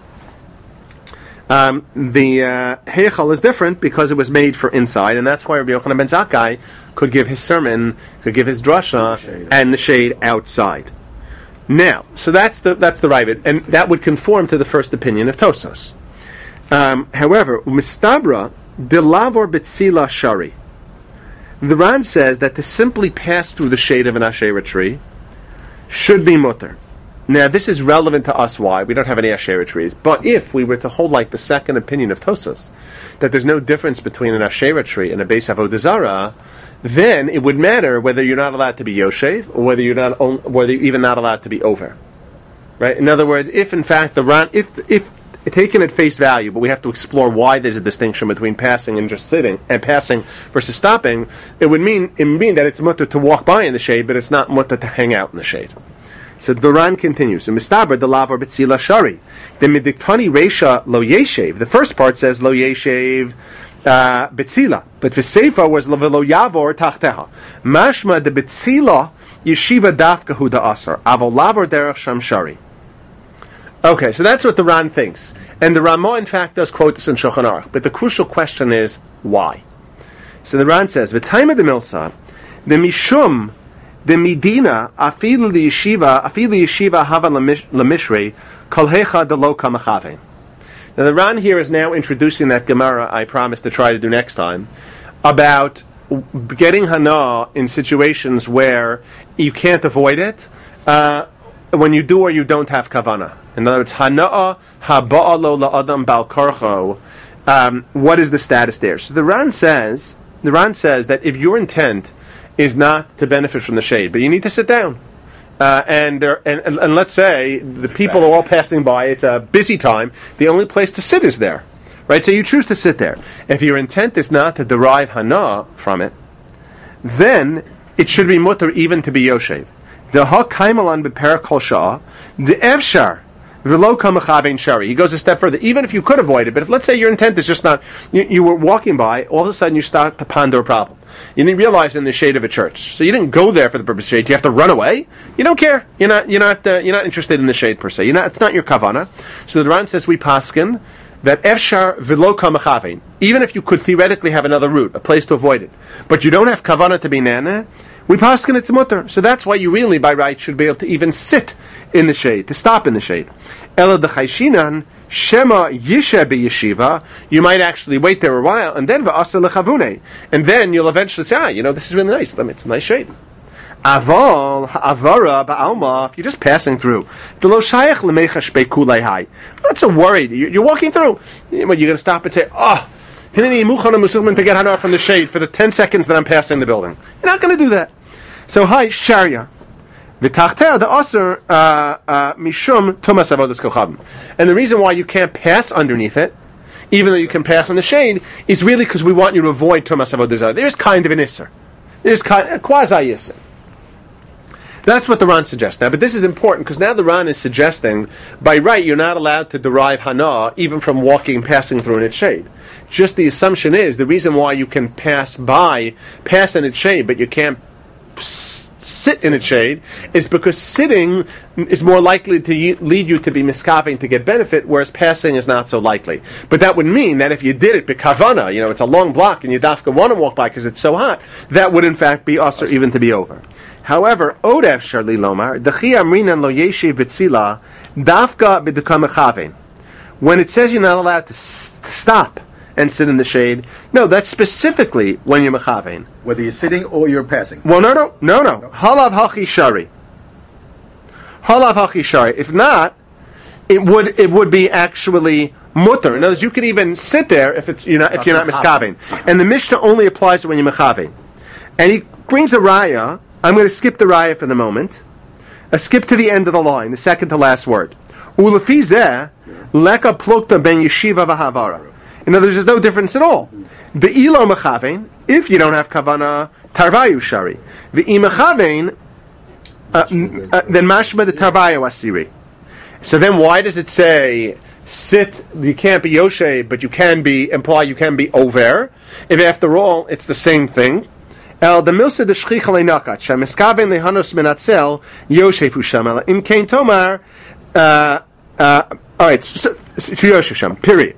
Um, the uh, Heichal is different because it was made for inside, and that's why Rabbi Yochanan ben Zakkai could give his sermon, could give his drasha, the and the shade outside. Now, so that's the that's the Ravid, and that would conform to the first opinion of Tosos. Um, however, Mistabra de Lavor B'tzila Shari. The Ran says that to simply pass through the shade of an Asherah tree should be mutter. Now, this is relevant to us. Why? We don't have any Asherah trees. But if we were to hold like the second opinion of Tosos, that there's no difference between an Asherah tree and a Beis Avodah Zarah, then it would matter whether you're not allowed to be Yoshev or whether you're not, on, whether you're even not allowed to be over. Right? In other words, if in fact the Ran, if if taken at face value, but we have to explore why there's a distinction between passing and just sitting, and passing versus stopping, it would mean it would mean that it's mutter to walk by in the shade, but it's not mutter to hang out in the shade. So the Ran continues. So mistaber the lavar b'tzila shari. The midiktani reisha lo yeshev. The first part says lo yeshev uh, b'tzila, but v'seifa was lo yavor tachteha. Mashma the b'tzila yeshiva dafka hu da asar. Avol lavar derech sham shari. Okay, so that's what the Ran thinks. And the Ramah, in fact, does quote this in Shulchan Aruch. But the crucial question is, why? So the Ran says, V'taima de milsa, the mishum, the midina, afilu the yeshiva, afilu yeshiva hava lamishre, kol hecha de lo kamachavein. Now the Ran here is now introducing that Gemara I promised to try to do next time, about getting hana in situations where you can't avoid it, uh, when you do or you don't have kavana. In other words, hana'a haba'alo la'adam bal karcho. Um, what is the status there? So the Ran says, the Ran says that if your intent is not to benefit from the shade, but you need to sit down, uh, and there, and, and, and let's say the people are all passing by, it's a busy time, the only place to sit is there, right? So you choose to sit there. If your intent is not to derive hana from it, then it should be mutter even to be yoshev. The ha kaimalan beper kol shah, the evshar. He goes a step further. Even if you could avoid it, but if let's say your intent is just not, you, you were walking by, all of a sudden you start to ponder a problem. You didn't realize in the shade of a church, so you didn't go there for the purpose of shade. You have to run away. You don't care. You're not. You're not. Uh, you're not interested in the shade per se. You're not. It's not your kavana. So the Ran says we paskin that efshar v'lo kamachavein. Even if you could theoretically have another route, a place to avoid it, but you don't have kavana to be nana, we paskin it's mutter. So that's why you really, by right, should be able to even sit in the shade, to stop in the shade. Ela de chayshinan shema yishe b'yeshiva. You might actually wait there a while, and then v'asa lechavune, and then you'll eventually say, ah, you know, this is really nice. It's a nice shade. Aval avara ba'alma. If you're just passing through, the lo shayach lemecha shpei kulei hai. Not so worried. You're walking through. You're going to stop and say, oh, hineni muchana musulman to get hana from the shade for the ten seconds that I'm passing the building. You're not going to do that. So hi sharia. V'tachteh the aser mishum tumas avodas kochavim, and the reason why you can't pass underneath it, even though you can pass in the shade, is really because we want you to avoid tumas avodas zarah. There's kind of an isser. There's kind, a quasi isser. That's what the Ran suggests now. But this is important because now the Ran is suggesting, by right, you're not allowed to derive hana even from walking, passing through in its shade. Just the assumption is the reason why you can pass by, pass in its shade, but you can't sit in its shade, is because sitting is more likely to lead you to be miskaving to get benefit, whereas passing is not so likely. But that would mean that if you did it b'kavana, you know, it's a long block and you dafka want to walk by because it's so hot, that would in fact be usher even to be over. However, Odev Sharli Lomar, Dechi Amrinan Lo Yeshiv B'tzila, Dafka B'dekamechavein. When it says you're not allowed to, s- to stop and sit in the shade, no, that's specifically when you're mechavein. Whether you're sitting or you're passing. Well, no, no, no, no. Halav hachi shari. Halav hachi shari. If not, it would it would be actually mutter. In other words, you could even sit there if it's you're not if you're not miskavein. And the Mishnah only applies when you're mechavein. And he brings a raya. I'm going to skip the raya for the moment. A skip to the end of the line, the second to last word. Ulefi zeh leka plukta ben yeshiva v'havara. In other words, there's no difference at all. Be'ilo mechavein, if you don't have kavana, tarvayu shari. Ve'i mechavein, then mashma the tarvayu asiri. So then why does it say, sit, you can't be yoshe, but you can be, imply you can be over, if after all, it's the same thing? El the milsa de shchich leinakat shemiskaven lehanos minatzel yoshefu sham el im kain tomar. Uh, uh, all right, so, so, to Yoshev Sham, period.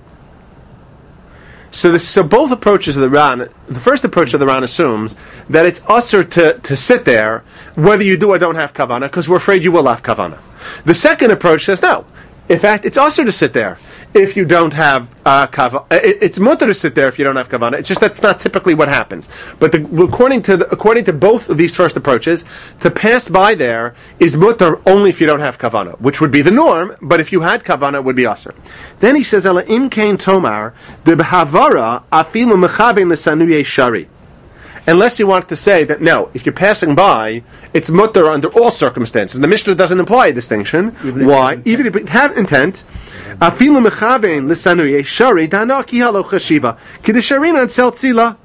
So, this, so both approaches of the Ran, the first approach of the Ran assumes that it's usher to, to sit there, whether you do or don't have kavana, because we're afraid you will have kavana. The second approach says no. In fact, it's usher to sit there if you don't have uh, kavana. It, it's mutter to sit there if you don't have kavana. It's just that's not typically what happens. But the, according to the, according to both of these first approaches, to pass by there is mutter only if you don't have kavana, which would be the norm. But if you had kavana, it would be usher. Then he says, "Ela im kain tomar de behavara afilu mechaben lesanuye shari." Unless you want to say that, no, if you're passing by, it's mutter under all circumstances. The Mishnah doesn't imply a distinction. Even Why? If Even if it have intent. Afilu mechaven l'sanuye shari dana ki halo chashiva k'desharina and sel tzila.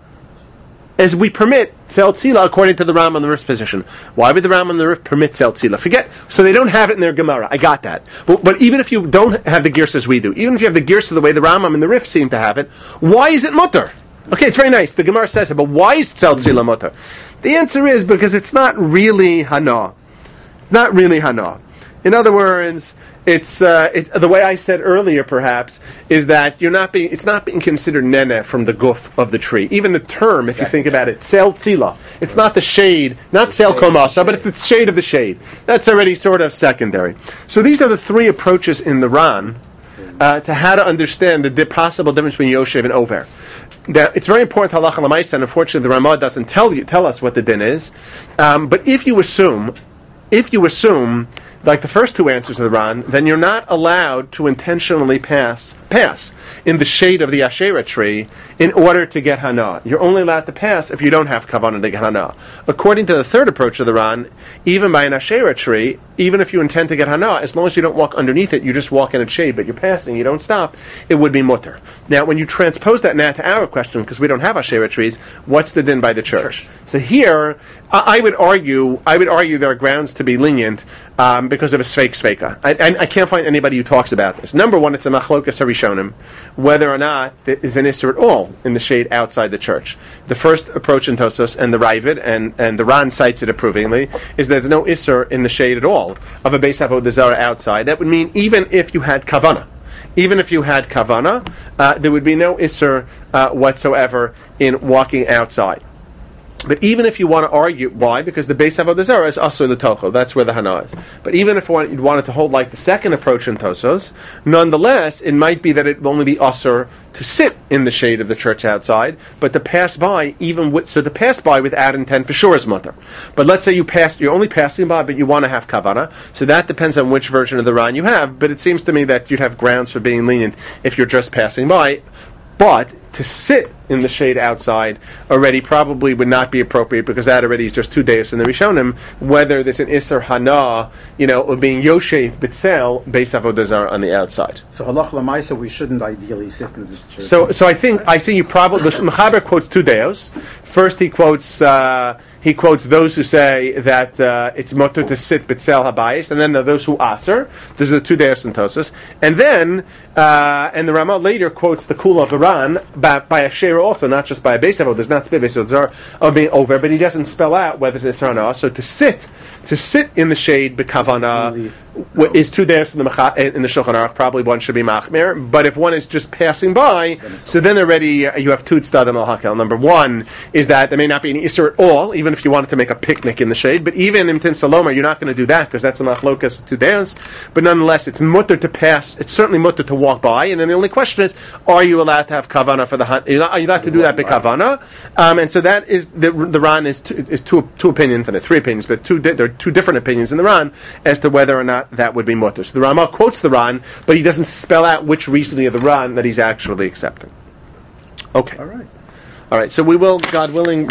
As we permit sel tzila according to the Ram on the Rif position. Why would the Ram on the Rif permit sel tzila? Forget. So they don't have it in their Gemara. I got that. But, but even if you don't have the gears as we do, even if you have the gears the way the Rambam and the Rif seem to have it, why is it mutter? Okay, it's very nice. The Gemara says it, but why is Tzal Tzila mutter? The answer is because it's not really Hana. It's not really Hana. In other words, it's, uh, it's the way I said earlier, perhaps, is that you're not being. It's not being considered nene from the guf of the tree. Even the term, if you think about it, Tzal Tzila. It's not the shade, not Tzal Komasa, but it's the shade of the shade. That's already sort of secondary. So these are the three approaches in the Ran uh, to how to understand the di- possible difference between Yoshev and Over. That it's very important halacha l'maisa, and unfortunately the Ramah doesn't tell you tell us what the din is. Um, but if you assume, if you assume, like the first two answers of the Ran, then you're not allowed to intentionally pass pass in the shade of the Asherah tree in order to get hana. You're only allowed to pass if you don't have kavanah to get hana. According to the third approach of the Ran, even by an Asherah tree, even if you intend to get hana, as long as you don't walk underneath it, you just walk in its shade, but you're passing, you don't stop, it would be mutter. Now, when you transpose that now to our question, because we don't have Asherah trees, what's the din by the church? So here, I, I would argue, I would argue there are grounds to be lenient um, because of a sveik sveika. I, I, I can't find anybody who talks about this. Number one, it's a machlokas harishonim, whether or not there is an isser at all in the shade outside the church. The first approach in Tosos and the Ravid and, and the Ran cites it approvingly is that there's no isser in the shade at all of a Beis Avodah Zarah outside. That would mean even if you had kavana, even if you had kavana, uh, there would be no isser uh, whatsoever in walking outside. But even if you want to argue, why? Because the Beis Avodah Zarah is also the Tocho. That's where the Hana is. But even if you wanted to hold like the second approach in Tosos, nonetheless, it might be that it will only be usher to sit in the shade of the church outside, but to pass by, even with, so to pass by without intent for sure is mutter. But let's say you pass, you're only passing by, but you want to have kavana, so that depends on which version of the Ran you have, but it seems to me that you'd have grounds for being lenient if you're just passing by. But to sit in the shade outside already probably would not be appropriate because that already is just two days in the Rishonim. Whether there's an Isser Hana, you know, or being Yoshev B'Tzel, Beis Avodah Zarah on the outside. So halach l'maisa, we shouldn't ideally sit in this church. So, so I think I see you probably. The Mechaber quotes two deos. First, he quotes uh, he quotes those who say that uh, it's motu to sit B'Tzel habayis, and then there are those who aser. Those are the two deos in Tosos, and then uh, and the Ramah later quotes the Kula of Iran by, by a share also, not just by a Beis Avodah. There's not Beis Avodah Zarah of being over, but he doesn't spell out whether it's Isser or not. So to sit. To sit in the shade b'kavana w- is two days in the mecha- in the Shulchan Aruch. Probably one should be machmir. But if one is just passing by, so then already uh, you have two tzadim al hakel. Number one is that there may not be any isser at all, even if you wanted to make a picnic in the shade. But even in Tin Saloma, you're not going to do that because that's a machlokas two days. But nonetheless, it's mutter to pass. It's certainly mutter to walk by. And then the only question is, are you allowed to have kavana for the hunt? Are you allowed to do that b'kavana? Um, and so that is the the Ran is two, is two two opinions and there are three opinions, but two di- there are two different opinions in the Ran as to whether or not that would be mutter. So the Ramah quotes the Ran, but he doesn't spell out which reasoning of the Ran that he's actually accepting. Okay. All right. All right. So we will, God willing.